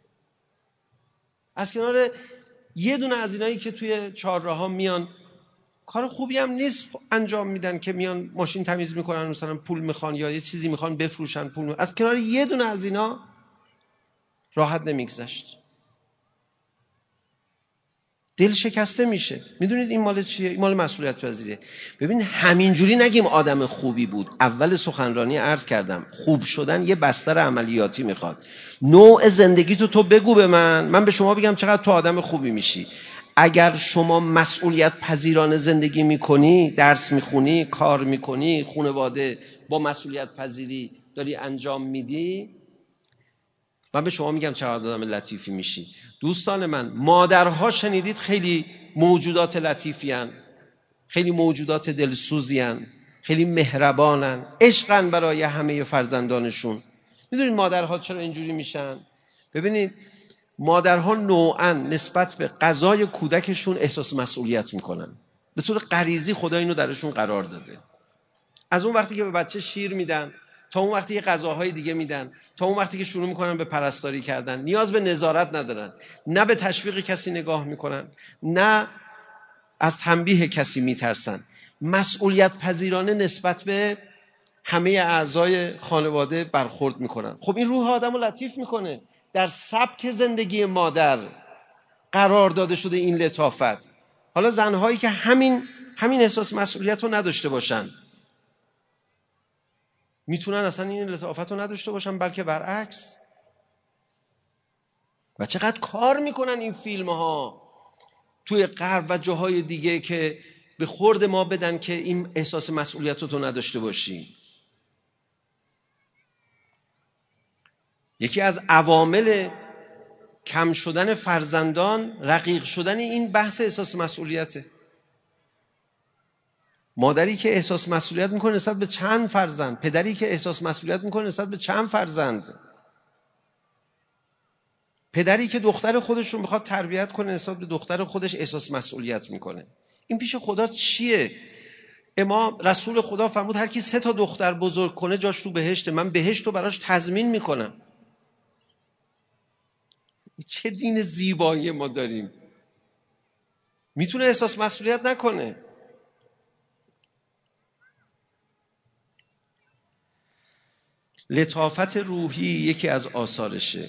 از کنار یه دونه از اینایی که توی چهارراها میان کار خوبی هم نیست انجام میدن، که میان ماشین تمیز میکنن، مثلا پول میخوان یا یه چیزی میخوان بفروشن پول میخوان. از کنار یه دونه از اینا راحت نمیگذشت، دل شکسته میشه. میدونید این مال چیه؟ این مال مسئولیت پذیریه. ببین همینجوری نگیم آدم خوبی بود. اول سخنرانی عرض کردم خوب شدن یه بستر عملیاتی میخواد. نوع زندگی تو تو بگو به من، من به شما بگم چقدر تو آدم خوبی میشی. اگر شما مسئولیت پذیرانه زندگی میکنی، درس میخونی، کار میکنی، خانواده با مسئولیت پذیری داری انجام میدی، من به شما میگم چقدر آدم لطیفی میشی. دوستان من، مادرها شنیدید خیلی موجودات لطیفی هن، خیلی موجودات دلسوزی هن، خیلی مهربانن، عشقن برای همه فرزندانشون. میدونید مادرها چرا اینجوری میشن؟ ببینید مادرها نوعاً نسبت به غذای کودکشون احساس مسئولیت میکنن، به طور غریزی خدا اینو درشون قرار داده. از اون وقتی که به بچه شیر میدن تا اون وقتی که غذاهای دیگه میدن، تا اون وقتی که شروع میکنن به پرستاری کردن، نیاز به نظارت ندارن، نه به تشویق کسی نگاه میکنن، نه از تنبیه کسی میترسن. مسئولیت پذیرانه نسبت به همه اعضای خانواده برخورد میکنن. خب این روح آدمو لطیف میکنه. در سبک زندگی مادر قرار داده شده این لطافت. حالا زنهایی که همین همین احساس مسئولیت رو نداشته باشن، میتونن اصلا این لطافت رو نداشته باشن، بلکه برعکس. و چقدر کار میکنن این فیلم ها توی غرب و جاهای دیگه که به خورد ما بدن که این احساس مسئولیت رو تو نداشته باشی. یکی از عوامل کم شدن فرزندان رقیق شدن این بحث احساس مسئولیته. مادری که احساس مسئولیت میکنه نسبت به چند فرزند، پدری که احساس مسئولیت میکنه نسبت به چند فرزند، پدری که دختر خودش رو میخواد تربیت کنه نسبت به دختر خودش احساس مسئولیت میکنه. این پیش خدا چیه؟ امام رسول خدا فرمود هر کی سه تا دختر بزرگ کنه جاش تو بهشته، من بهشت رو براش تضمین میکنم. چه دین زیبایی ما داریم، میتونه احساس مسئولیت نکنه. لطافت روحی یکی از آثارشه.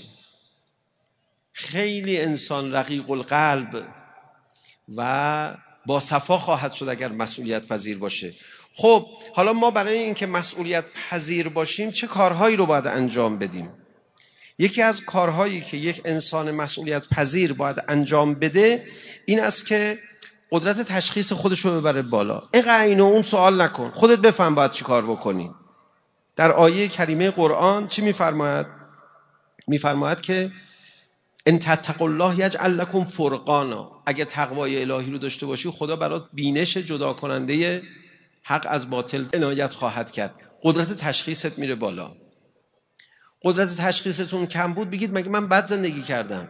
خیلی انسان رقیق القلب و با صفا خواهد شد اگر مسئولیت پذیر باشه. خب حالا ما برای اینکه مسئولیت پذیر باشیم چه کارهایی رو باید انجام بدیم؟ یکی از کارهایی که یک انسان مسئولیت پذیر باید انجام بده این است که قدرت تشخیص خودش رو ببره بالا. اینقدر اینو اون سوال نکن، خودت بفهم باید چی کار بکنی. در آیه کریمه قرآن چی میفرماید؟ میفرماید که ان تتقوا الله یجعل لکم فرقانا، اگه تقوای الهی رو داشته باشی خدا برات بینش جدا کننده حق از باطل عنایت خواهد کرد. قدرت تشخیصت میره بالا. قدرت تشخیصتون کم بود بگید مگه من بد زندگی کردم؟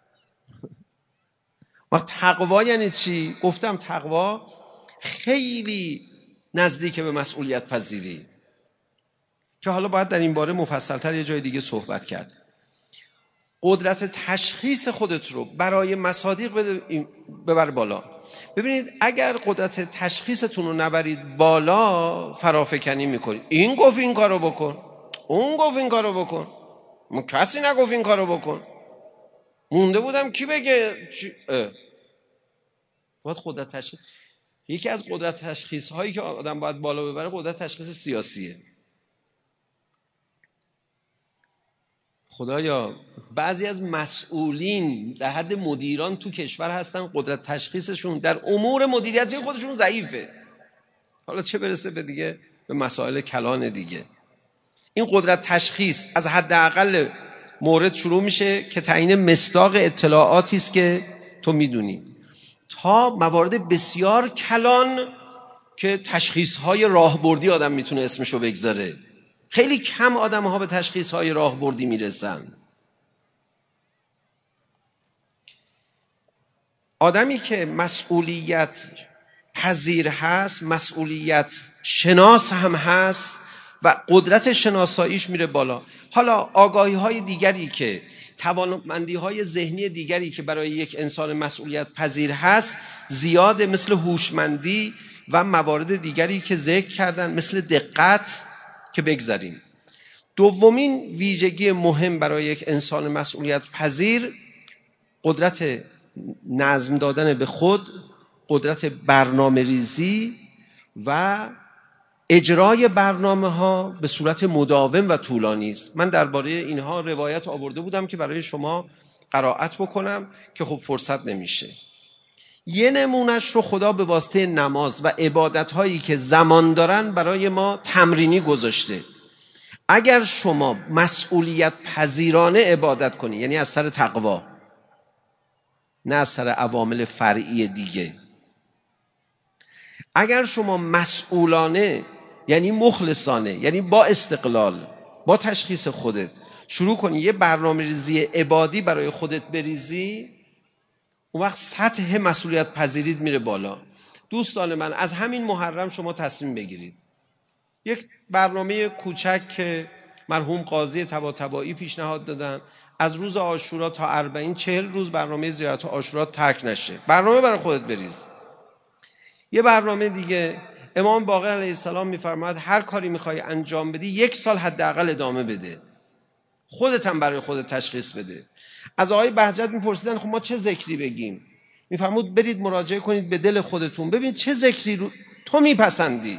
وقت تقوا یعنی چی؟ گفتم تقوا خیلی نزدیک به مسئولیت پذیری که حالا باید در این باره مفصلتر یه جای دیگه صحبت کرد. قدرت تشخیص خودت رو برای مصادیق ببر بالا. ببینید اگر قدرت تشخیصتون رو نبرید بالا فرافکنی میکنید. این گفت این کارو بکن، اون گفت این کارو بکن، من کسی نگفت این کارو بکن، مونده بودم کی بگه باید قدرت تشخیص. یکی از قدرت تشخیص هایی که آدم باید بالا ببره قدرت تشخیص سیاسیه. خدایا بعضی از مسئولین در حد مدیران تو کشور هستن قدرت تشخیصشون در امور مدیریتی خودشون ضعیفه، حالا چه برسه به دیگه به مسائل کلان دیگه. این قدرت تشخیص از حداقل مورد شروع میشه که تعیین مصداق اطلاعاتی است که تو میدونی تا موارد بسیار کلان که تشخیص‌های راهبردی آدم میتونه اسمشو بگذاره. خیلی کم آدم‌ها به تشخیص‌های راهبردی میرسن. آدمی که مسئولیت پذیر هست، مسئولیت شناس هم هست و قدرت شناساییش میره بالا. حالا آگاهی‌های دیگری که توانمندی‌های ذهنی دیگری که برای یک انسان مسئولیت پذیر هست زیاده، مثل هوشمندی و موارد دیگری که ذکر کردن، مثل دقت که بگذاریم. دومین ویژگی مهم برای یک انسان مسئولیت پذیر قدرت نظم دادن به خود، قدرت برنامه ریزی و اجرای برنامه ها به صورت مداوم و طولانی است. من درباره اینها روایت آورده بودم که برای شما قرائت بکنم که خب فرصت نمیشه. یه نمونش رو خدا به واسطه نماز و عبادت هایی که زمان دارن برای ما تمرینی گذاشته. اگر شما مسئولیت پذیرانه عبادت کنی، یعنی از سر تقوا نه از سر عوامل فرعی دیگه، اگر شما مسئولانه یعنی مخلصانه، یعنی با استقلال، با تشخیص خودت شروع کنی یه برنامه ریزی عبادی برای خودت بریزی، اون وقت سطح مسئولیت پذیریت میره بالا. دوستان من از همین محرم شما تصمیم بگیرید یک برنامه کوچک که مرحوم قاضی طباطبایی پیشنهاد دادن، از روز عاشورا تا اربعین چهل روز برنامه زیارت عاشورا ترک نشه. برنامه برای خودت بریز. یه برنامه دیگه امام باقر علیه السلام میفرماید هر کاری میخوای انجام بدی یک سال حداقل ادامه بده، خودت هم برای خودت تشخیص بده. از آقای بهجت میپرسیدن خب ما چه ذکری بگیم؟ میفرمود برید مراجعه کنید به دل خودتون، ببینید چه ذکری رو تو میپسندی.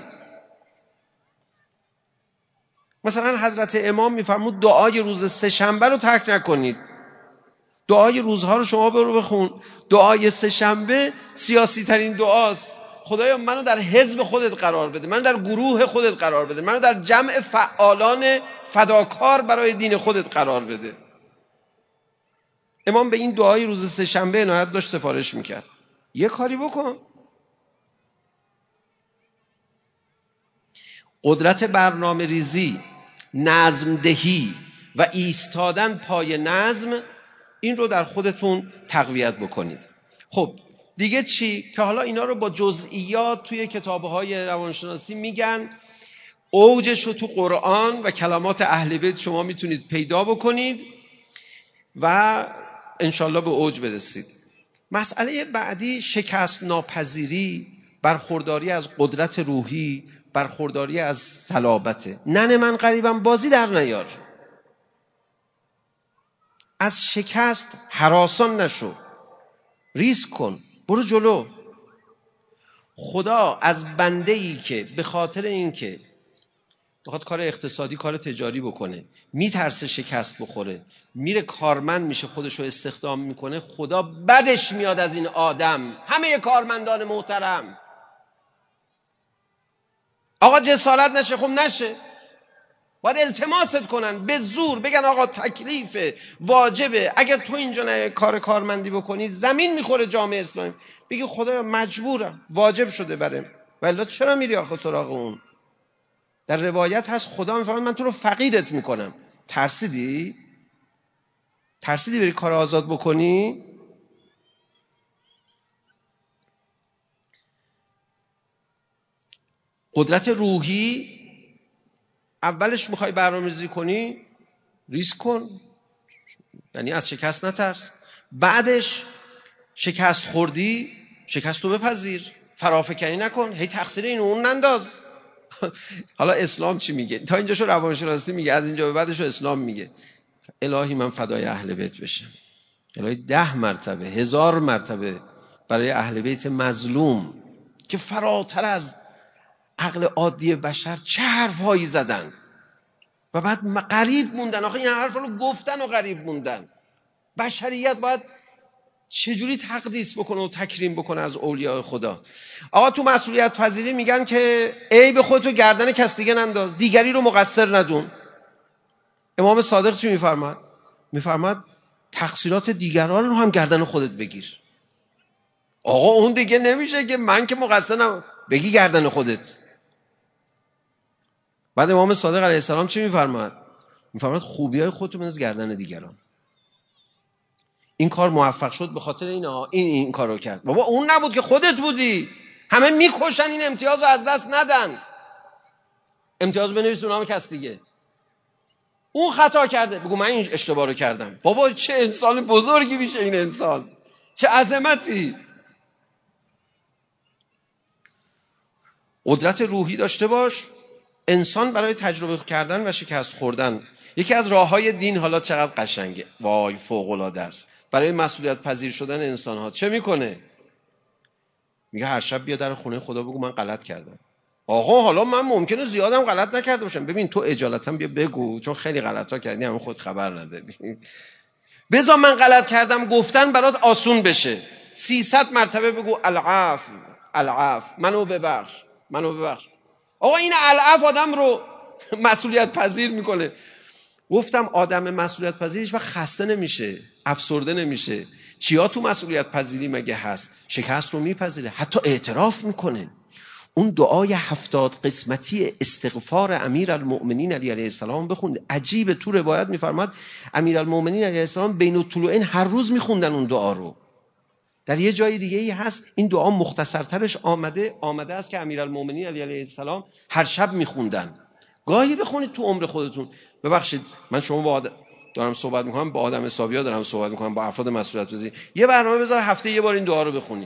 مثلا حضرت امام میفرمود دعای روز سه شنبه رو ترک نکنید. دعای روزها رو شما برو بخون. دعای سه شنبه سیاسی ترین دعاست. خدایا منو در حزب خودت قرار بده، منو در گروه خودت قرار بده، منو در جمع فعالان فداکار برای دین خودت قرار بده. امام به این دعای روز سه شنبه عنایت داشت سفارش میکرد. یه کاری بکن. قدرت برنامه ریزی، نظم دهی و ایستادن پای نظم، این رو در خودتون تقویت بکنید. خب دیگه چی؟ که حالا اینا رو با جزئیات توی کتاب‌های روانشناسی میگن. اوجش رو تو قرآن و کلمات اهل بیت شما میتونید پیدا بکنید و انشالله به اوج برسید. مسئله بعدی شکست ناپذیری، برخورداری از قدرت روحی، برخورداری از صلابته. ننه من غریبم بازی در نیار. از شکست هراسان نشو، ریسک کن، برو جلو. خدا از بنده‌ای که به خاطر اینکه بخواد کار اقتصادی، کار تجاری بکنه، میترسه شکست بخوره، میره کارمند میشه، خودش رو استخدام میکنه، خدا بدش میاد از این آدم. همه کارمندان محترم، آقا جسارت نشه، خب نشه، باید التماست کنن به زور، بگن آقا تکلیف واجبه، اگر تو اینجا نه کار کارمندی بکنی زمین میخوره جامعه اسلامی. بگی خدایا مجبورم، واجب شده برم، ولی چرا میری آخه سراغ اون؟ در روایت هست خدا میفرماید من تو رو فقیرت میکنم. ترسیدی؟ ترسیدی بری کار آزاد بکنی؟ قدرت روحی، اولش میخوای برنامه‌ریزی کنی، ریسک کن، یعنی از شکست نترس. بعدش شکست خوردی، شکست رو بپذیر، فرافکنی نکن، هی تقصیر این اون ننداز. حالا اسلام چی میگه؟ تا اینجاشو روانشناسی میگه، از اینجا به بعدشو اسلام میگه. الهی من فدای اهل بیت بشم. الهی ده مرتبه، هزار مرتبه برای اهل بیت مظلوم که فراتر از عقل عادی بشر چه حرفهایی زدن و بعد غریب موندن. آخه این حرف رو گفتن و غریب موندن. بشریت باید چجوری تقدیس بکنه و تکریم بکنه از اولیاء خدا. آقا تو مسئولیت پذیری میگن که عیب خودتو گردن کس دیگه ننداز، دیگری رو مقصر ندون. امام صادق چی میفرماد؟ میفرماد تقصیرات دیگران رو هم گردن خودت بگیر. آقا اون دیگه نمیشه که من که مقصرم، بگی گردن خودت. بعد امام صادق علیه السلام چی میفرماد؟ میفرماد خوبیای خودتو بنداز گردن دیگران. این کار موفق شد به خاطر این ها این این کارو کرد. بابا اون نبود که خودت بودی. همه میکشن این امتیاز رو از دست ندن. امتیاز بنویس تو نام کس دیگه. اون خطا کرده، بگو من این اشتباه رو کردم. بابا چه انسان بزرگی میشه این انسان، چه عظمتی. قدرت روحی داشته باش. انسان برای تجربه کردن و شکست خوردن، یکی از راههای دین، حالا چقدر قشنگه، وای فوق العاده است. برای مسئولیت پذیر شدن انسان ها چه میکنه؟ میگه هر شب بیا در خونه خدا بگو من غلط کردم. آقا حالا من ممکنه زیادم غلط نکرده باشم، ببین تو اجالتا بیا بگو، چون خیلی غلطا کردی همون خود خبر نداری. بذار من غلط کردم گفتن برات آسون بشه. سیصد مرتبه بگو العفو العفو، منو ببخش منو ببخش. آقا این العفو آدم رو مسئولیت پذیر میکنه. گفتم آدم مسئولیت پذیرش و خسته نمیشه، افسرده نمیشه. چیا تو مسئولیت پذیری مگه هست؟ شکست رو میپذیره، حتی اعتراف میکنه. اون دعای هفتاد قسمتی استغفار امیرالمؤمنین علی علیه السلام بخوند. عجیبه تو روایت میفرماد امیرالمؤمنین علیه السلام بین الطلوعین هر روز میخوندن اون دعا رو. در یه جای دیگه ای هست این دعا مختصرترش آمده آمده است که امیرالمؤمنین علی علیه السلام هر شب میخوندن. گاهی بخونید تو عمر خودتون. ببخشید من شما با آدم دارم صحبت میکنم، با آدم حسابیا دارم صحبت میکنم، با افراد مسئولیت پذیر. یه برنامه بذار هفته یه بار این دعا رو بخونی.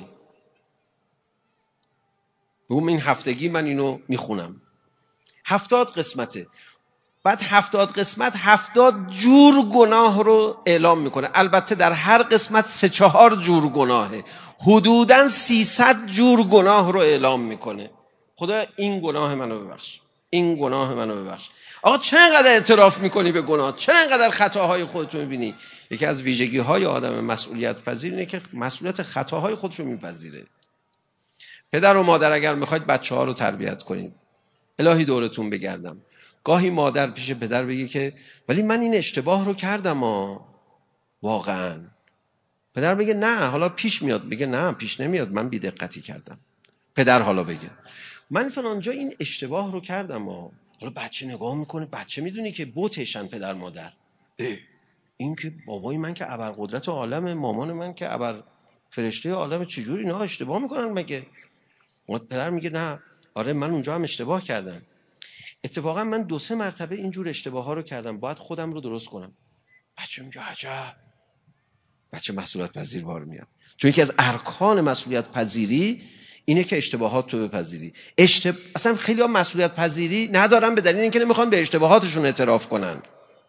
بگم این هفتگی من اینو میخونم. هفتاد قسمته. بعد هفتاد قسمت هفتاد جور گناه رو اعلام میکنه. البته در هر قسمت سه چهار جور گناهه. حدوداً سیصد جور گناه رو اعلام میکنه. خدا این گناه منو ببخش، این گناه منو ببخش. آقا چرا اینقدر اعتراف میکنی به گناه؟ چرا اینقدر خطاهای خودتو میبینی؟ یکی از ویژگی های آدم مسئولیت پذیر اینه که مسئولیت خطاهای خودشو میپذیره. پدر و مادر اگر میخواید بچه ها رو تربیت کنید، الهی دورتون بگردم، گاهی مادر پیش پدر بگه که ولی من این اشتباه رو کردم ها واقعا. پدر بگه نه حالا پیش میاد، بگه نه پیش نمیاد، من بی‌دقتی کردم. پدر حالا بگه من فلانجا این اشتباه رو کردم ها. حالا بچه نگاه میکنه، بچه میدونی که بوتشن پدر مادر، این که بابای من که ابرقدرت عالم، مامان من که ابر فرشته عالم، چجوری اینا اشتباه میکنن مگه؟ پدر میگه نه آره من اونجا هم اشتباه کردم، اتفاقا من دو سه مرتبه اینجور اشتباه ها رو کردم، باید خودم رو درست کنم. بچه میگه عجب. بچه مسئولیت پذیر بار میاد، چون یکی از ارکان مسئولیت پذیری اینه که اشتباهات رو بپذیری. اشتب... اصلا خیلی ها مسئولیت پذیری ندارن به دلیل اینکه نمیخوان به اشتباهاتشون اعتراف کنن،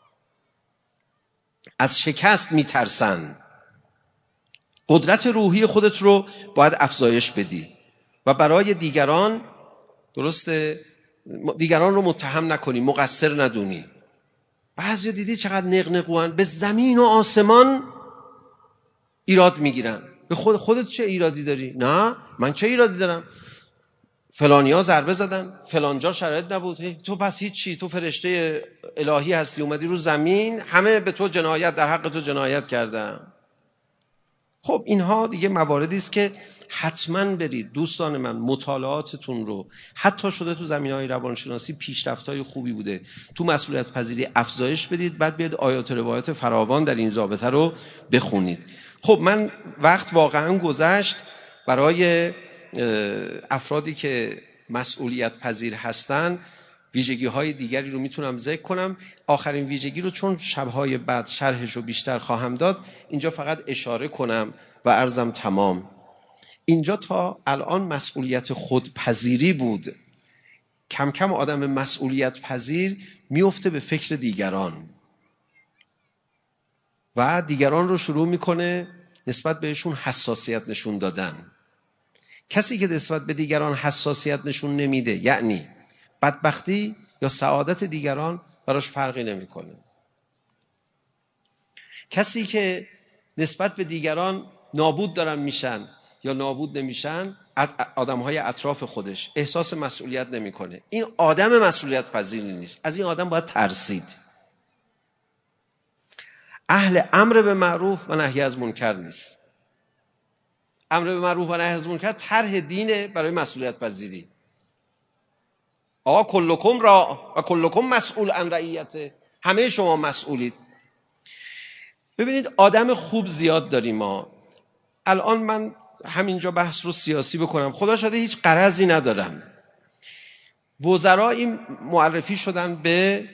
از شکست میترسن. قدرت روحی خودت رو باید افزایش بدی و برای دیگران، درسته، دیگران رو متهم نکنی، مقصر ندونی. بعضی دیدی چقدر نقنقوان، به زمین و آسمان ایراد میگیرن. به خود خودت چه ایرادی داری؟ نه من چه ایرادی دارم؟ فلانیا ضربه زدن، فلانجا شرایط نبود، تو پس هیچ چی، تو فرشته الهی هستی، اومدی رو زمین، همه به تو جنایت، در حق تو جنایت کردن. خب اینها دیگه مواردی است که حتما برید دوستان من مطالعاتتون رو، حتی شده تو زمینه‌های روانشناسی پیشرفت‌های خوبی بوده، تو مسئولیت پذیری افزایش بدید، بعد بیاد آیات و روایات فراوان در این رابطه رو بخونید. خب من وقت واقعا گذشت. برای افرادی که مسئولیت پذیر هستن ویژگی های دیگری رو میتونم ذکر کنم. آخرین ویژگی رو چون شبهای بعد شرحش رو بیشتر خواهم داد، اینجا فقط اشاره کنم و عرضم تمام. اینجا تا الان مسئولیت خودپذیری بود. کم کم آدم مسئولیت پذیر میفته به فکر دیگران و دیگران رو شروع میکنه نسبت بهشون حساسیت نشون دادن. کسی که نسبت به دیگران حساسیت نشون نمیده، یعنی بدبختی یا سعادت دیگران براش فرقی نمیکنه. کسی که نسبت به دیگران نابود دارن میشن یا نابود نمیشن، آدمهای اطراف خودش احساس مسئولیت نمیکنه. این آدم مسئولیت پذیری نیست. از این آدم باید ترسید. اهل امر به معروف و نهی از منکر نیست. امر به معروف و نهی از منکر طرح دینه برای مسئولیت پذیری. آقا کلکم را و کلکم مسئول عن رعیته، همه شما مسئولید. ببینید آدم خوب زیاد داریم ما. الان من همینجا بحث رو سیاسی بکنم، خدا شده هیچ غرضی ندارم. وزرایی معرفی شدن به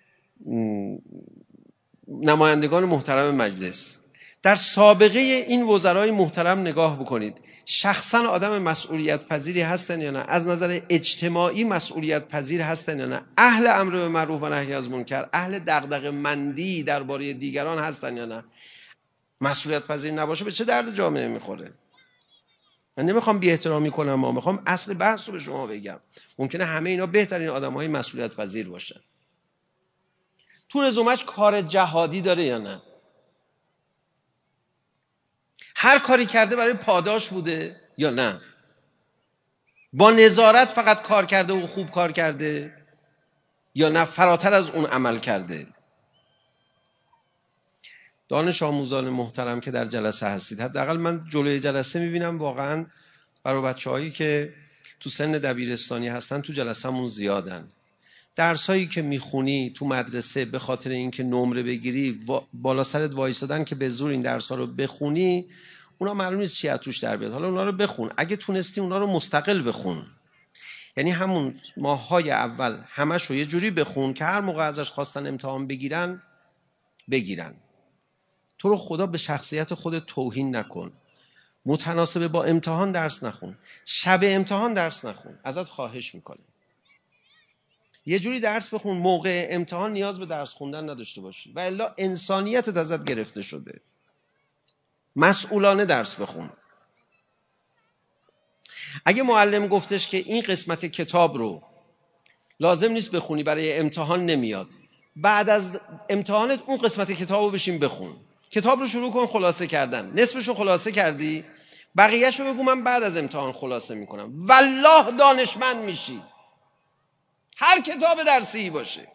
نمایندگان محترم مجلس. در سابقه این وزرای محترم نگاه بکنید، شخصا آدم مسئولیت پذیری هستن یا نه؟ از نظر اجتماعی مسئولیت پذیر هستن یا نه؟ اهل امر به معروف و نهی از منکر، اهل دغدغه مندی درباره دیگران هستن یا نه؟ مسئولیت پذیر نباشه به چه درد جامعه میخوره؟ من نمیخوام بی احترامی کنم، ما میخوام اصل بحث رو به شما بگم. ممکنه همه اینا بهترین آدمای مسئولیت پذیر باشن. تو رزومش کار جهادی داره یا نه؟ هر کاری کرده برای پاداش بوده یا نه؟ با نظارت فقط کار کرده و خوب کار کرده یا نه فراتر از اون عمل کرده؟ دانش آموزان محترم که در جلسه هستید، حداقل من جلوی جلسه میبینم واقعا برای بچه‌هایی که تو سن دبیرستانی هستن تو جلسه‌مون زیادن. درسایی که میخونی تو مدرسه به خاطر اینکه نمره بگیری بالا سرت وایسادن که به زور این درس‌ها رو بخونی، اونا معلوم نیست چی از توش در بیاد. حالا اونا رو بخون، اگه تونستی اونا رو مستقل بخون. یعنی همون ماه‌های اول همش رو یه جوری بخون که هر موقع ازش خواستن امتحان بگیرن بگیرن. تو رو خدا به شخصیت خودت توهین نکن. متناسب با امتحان درس نخون. شب امتحان درس نخون. ازت خواهش میکنم. یه جوری درس بخون موقع امتحان نیاز به درس خوندن نداشته باشی و الا انسانیتت ازت گرفته شده. مسئولانه درس بخون. اگه معلم گفتش که این قسمت کتاب رو لازم نیست بخونی، برای امتحان نمیاد. بعد از امتحانت اون قسمت کتابو بشین بخون. کتاب رو شروع کن خلاصه کردن. نصفشو خلاصه کردی، بقیه‌شو بگو من بعد از امتحان خلاصه میکنم. والله دانشمند میشی. هر کتاب درسی باشه.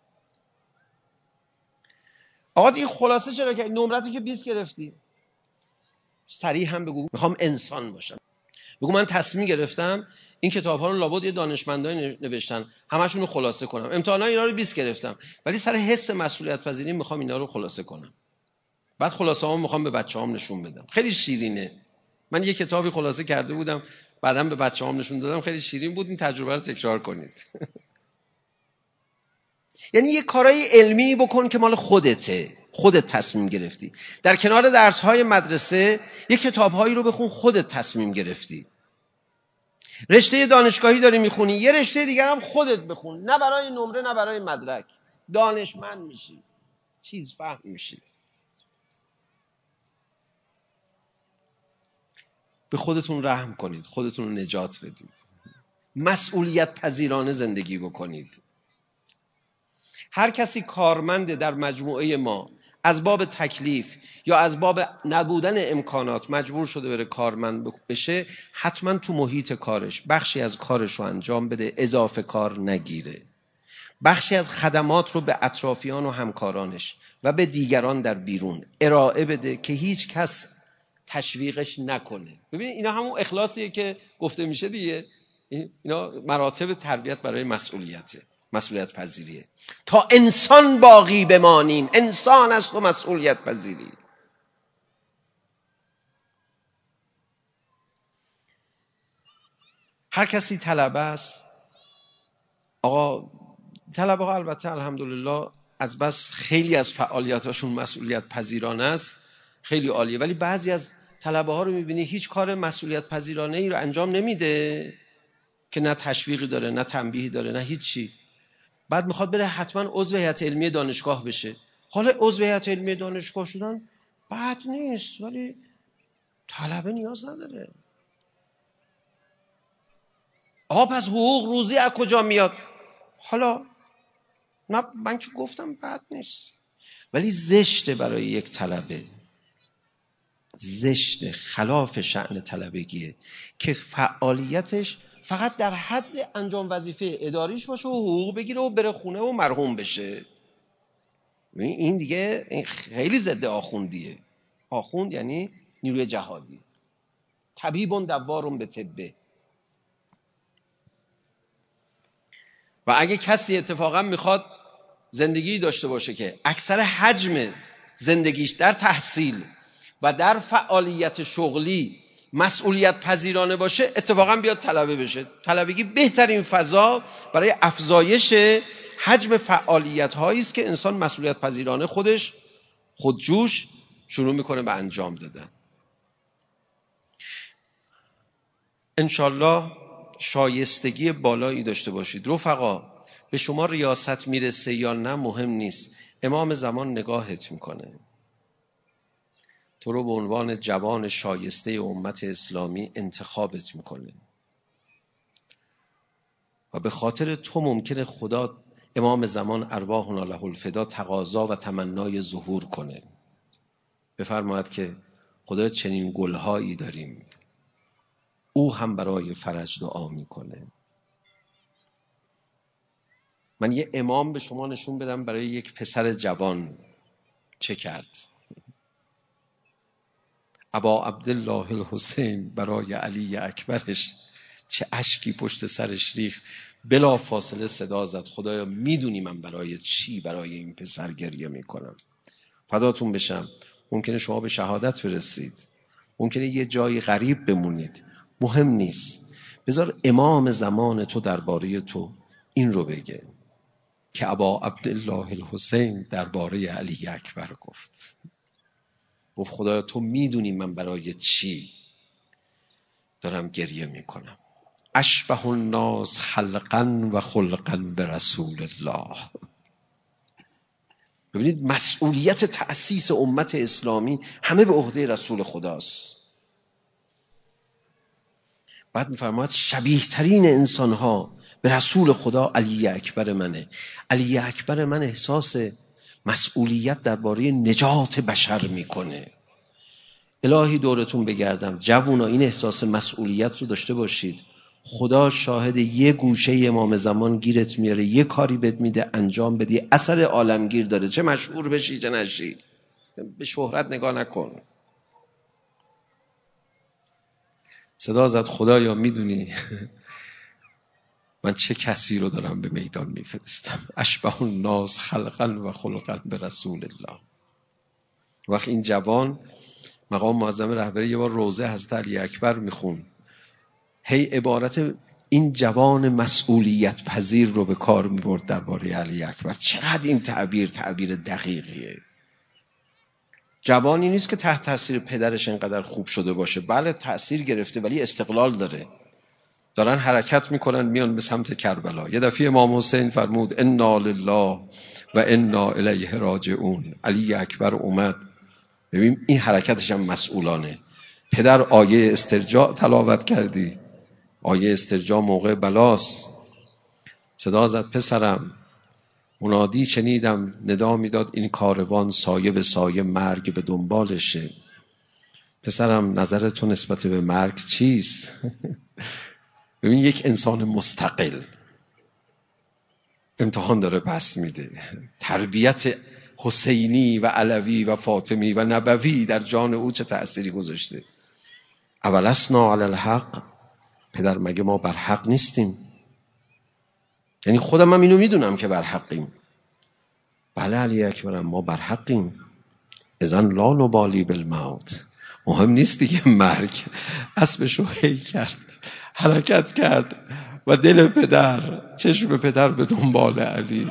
آقا این خلاصه چرا که نمرتی که بیست گرفتی؟ سریع هم بگو میخوام انسان باشم. بگو من تصمیم گرفتم این کتاب ها رو لابد یه دانشمندای نوشتن، همشون رو خلاصه کنم. امتحانات اینا رو بیست گرفتم، ولی سر حس مسئولیت پذیری میخوام اینا رو خلاصه کنم. بعد خلاصه ها میخوام به بچه‌هام نشون بدم. خیلی شیرینه. من یه کتابی خلاصه کرده بودم، بعداً به بچه‌هام نشون دادم، خیلی شیرین بود. این تجربه رو تکرار کنید. یعنی یه کارای علمی بکن که مال خودته، خودت تصمیم گرفتی. در کنار درس‌های مدرسه یه کتاب‌هایی رو بخون، خودت تصمیم گرفتی. رشته دانشگاهی داری میخونی، یه رشته دیگر هم خودت بخون، نه برای نمره نه برای مدرک. دانشمند میشی، چیز فهم میشی. به خودتون رحم کنید، خودتون رو نجات بدید، مسئولیت پذیرانه زندگی بکنید. هر کسی کارمنده در مجموعه ما از باب تکلیف یا از باب نبودن امکانات مجبور شده بره کارمند بشه، حتما تو محیط کارش بخشی از کارش رو انجام بده، اضافه کار نگیره. بخشی از خدمات رو به اطرافیان و همکارانش و به دیگران در بیرون ارائه بده که هیچ کس تشویقش نکنه. ببینید اینا همون اخلاصیه که گفته میشه دیگه. اینا مراتب تربیت برای مسئولیته، مسئولیت پذیریه. تا انسان باقی بمانیم، انسان است و مسئولیت پذیری. هر کسی طلبه است. آقا طلبه ها البته الحمدلله از بس خیلی از فعالیتاشون مسئولیت پذیرانه است، خیلی عالیه، ولی بعضی از طلبه ها رو میبینی هیچ کار مسئولیت پذیرانه ای رو انجام نمیده که نه تشویقی داره نه تنبیهی داره نه هیچی. بعد میخواد بره حتما عضو هیئت علمی دانشگاه بشه. حالا عضو هیئت علمی دانشگاه شدن بد نیست، ولی طلبه نیاز نداره. آقا پس حقوق روزی از کجا میاد؟ حالا من, من که گفتم بد نیست، ولی زشته برای یک طلبه، زشته، خلاف شأن طلبگیه که فعالیتش فقط در حد انجام وظیفه اداریش باشه و حقوق بگیره و بره خونه و مرحوم بشه. این دیگه خیلی ضد آخوندیه. آخوند یعنی نیروی جهادی. طبیبون دوارون به طبه. و اگه کسی اتفاقا میخواد زندگی داشته باشه که اکثر حجم زندگیش در تحصیل و در فعالیت شغلی مسئولیت پذیرانه باشه، اتفاقا بیاد طلبه بشه. طلبگی بهترین فضا برای افزایش حجم فعالیت هایی است که انسان مسئولیت پذیرانه خودش خودجوش شروع میکنه به انجام دادن. انشالله شایستگی بالایی داشته باشید. رفقا به شما ریاست میرسه یا نه مهم نیست، امام زمان نگاهت میکنه، تو رو به عنوان جوان شایسته امت اسلامی انتخابت میکنه و به خاطر تو ممکنه خدا امام زمان ارواحنا له الفدا تقاضا و تمنای ظهور کنه، بفرماید که خدا چنین گلهایی داریم، او هم برای فرج دعا میکنه. من یه امام به شما نشون بدم برای یک پسر جوان چه کرد. ابا عبدالله الحسین برای علی اکبرش چه اشکی پشت سرش ریخت، بلا فاصله صدا زد خدایا میدونی من برای چی برای این پسر گریه میکنم، فداتون بشم. ممکنه شما به شهادت برسید، ممکنه یه جای غریب بمونید، مهم نیست. بذار امام زمان تو درباره تو این رو بگه که ابا عبدالله الحسین درباره علی اکبر گفت. گفت خدایا تو میدونی من برای چی دارم گریه میکنم. اشبه الناس خلقا و خلقا برسول الله. ببینید مسئولیت تأسیس امت اسلامی همه به عهده رسول خداست. بعد میفرماید شبیه ترین انسان ها به رسول خدا علی اکبر منه. علی اکبر من احساس مسئولیت درباره نجات بشر میکنه. الهی دورتون بگردم جوونا این احساس مسئولیت رو داشته باشید. خدا شاهد، یه گوشه امام زمان گیرت میاره، یه کاری بهت میده انجام بدی، اثر عالمگیر داره، چه مشهور بشی چه نشی. به شهرت نگاه نکن. صدا زد خدایا میدونی من چه کسی رو دارم به میدان میفرستم. اشبه الناس خلقا و خلقا به رسول الله. وقت این جوان مقام معظم رهبری یه بار روضه حضرت علی اکبر میخون، هی عبارت این جوان مسئولیت پذیر رو به کار میبرد درباره علی اکبر. چقدر این تعبیر تعبیر دقیقیه. جوانی نیست که تحت تاثیر پدرش انقدر خوب شده باشه، بله تاثیر گرفته ولی استقلال داره. دارن حرکت میکنن میان به سمت کربلا. یه دفعه امام حسین فرمود انا لله و انا الیه راجعون. علی اکبر اومد. ببین این حرکتش هم مسئولانه. پدر آیه استرجاع تلاوت کردی، آیه استرجاع موقع بلاست. صدا زد پسرم، منادی شنیدم ندا میداد این کاروان سایه به سایه مرگ به دنبالشه. پسرم نظر تو نسبت به مرگ چیست؟ ببین یک انسان مستقل امتحان داره پس میده. تربیت حسینی و علوی و فاطمی و نبوی در جان او چه تأثیری گذاشته. اولسنا علی الحق، پدر مگه ما بر حق نیستیم؟ یعنی خودم هم اینو میدونم که بر حقیم. بله علی اکبرم ما بر حقیم. اذن لا نبالی بالموت. مهم نیست دیگه مرگ. اسبشو هی کرد، حرکت کرد و دل پدر، چشم پدر به دنبال علی.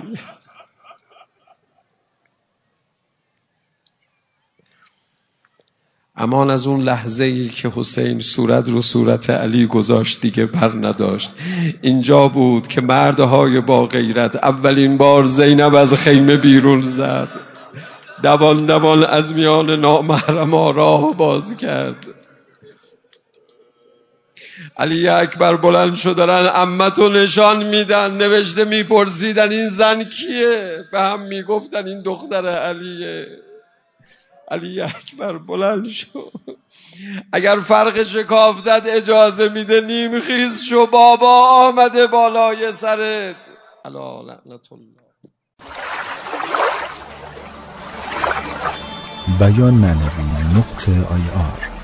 امان از اون لحظه ای که حسین صورت رو صورت علی گذاشت دیگه بر نداشت. اینجا بود که مردهای با غیرت اولین بار زینب از خیمه بیرون زد، دوان دوان از میان نامحرما راه باز کرد. علی اکبر بلند شد، دارن عمتو نشان میدن، نوشته میپرسیدن این زن کیه، به هم میگفتن این دختر علیه. علی اکبر بلند شد، اگر فرق شکافتت اجازه میده نیم خیز شو، بابا آمده بالای سرت. الا لعنت الله. بیان معنوی نقطه آی آر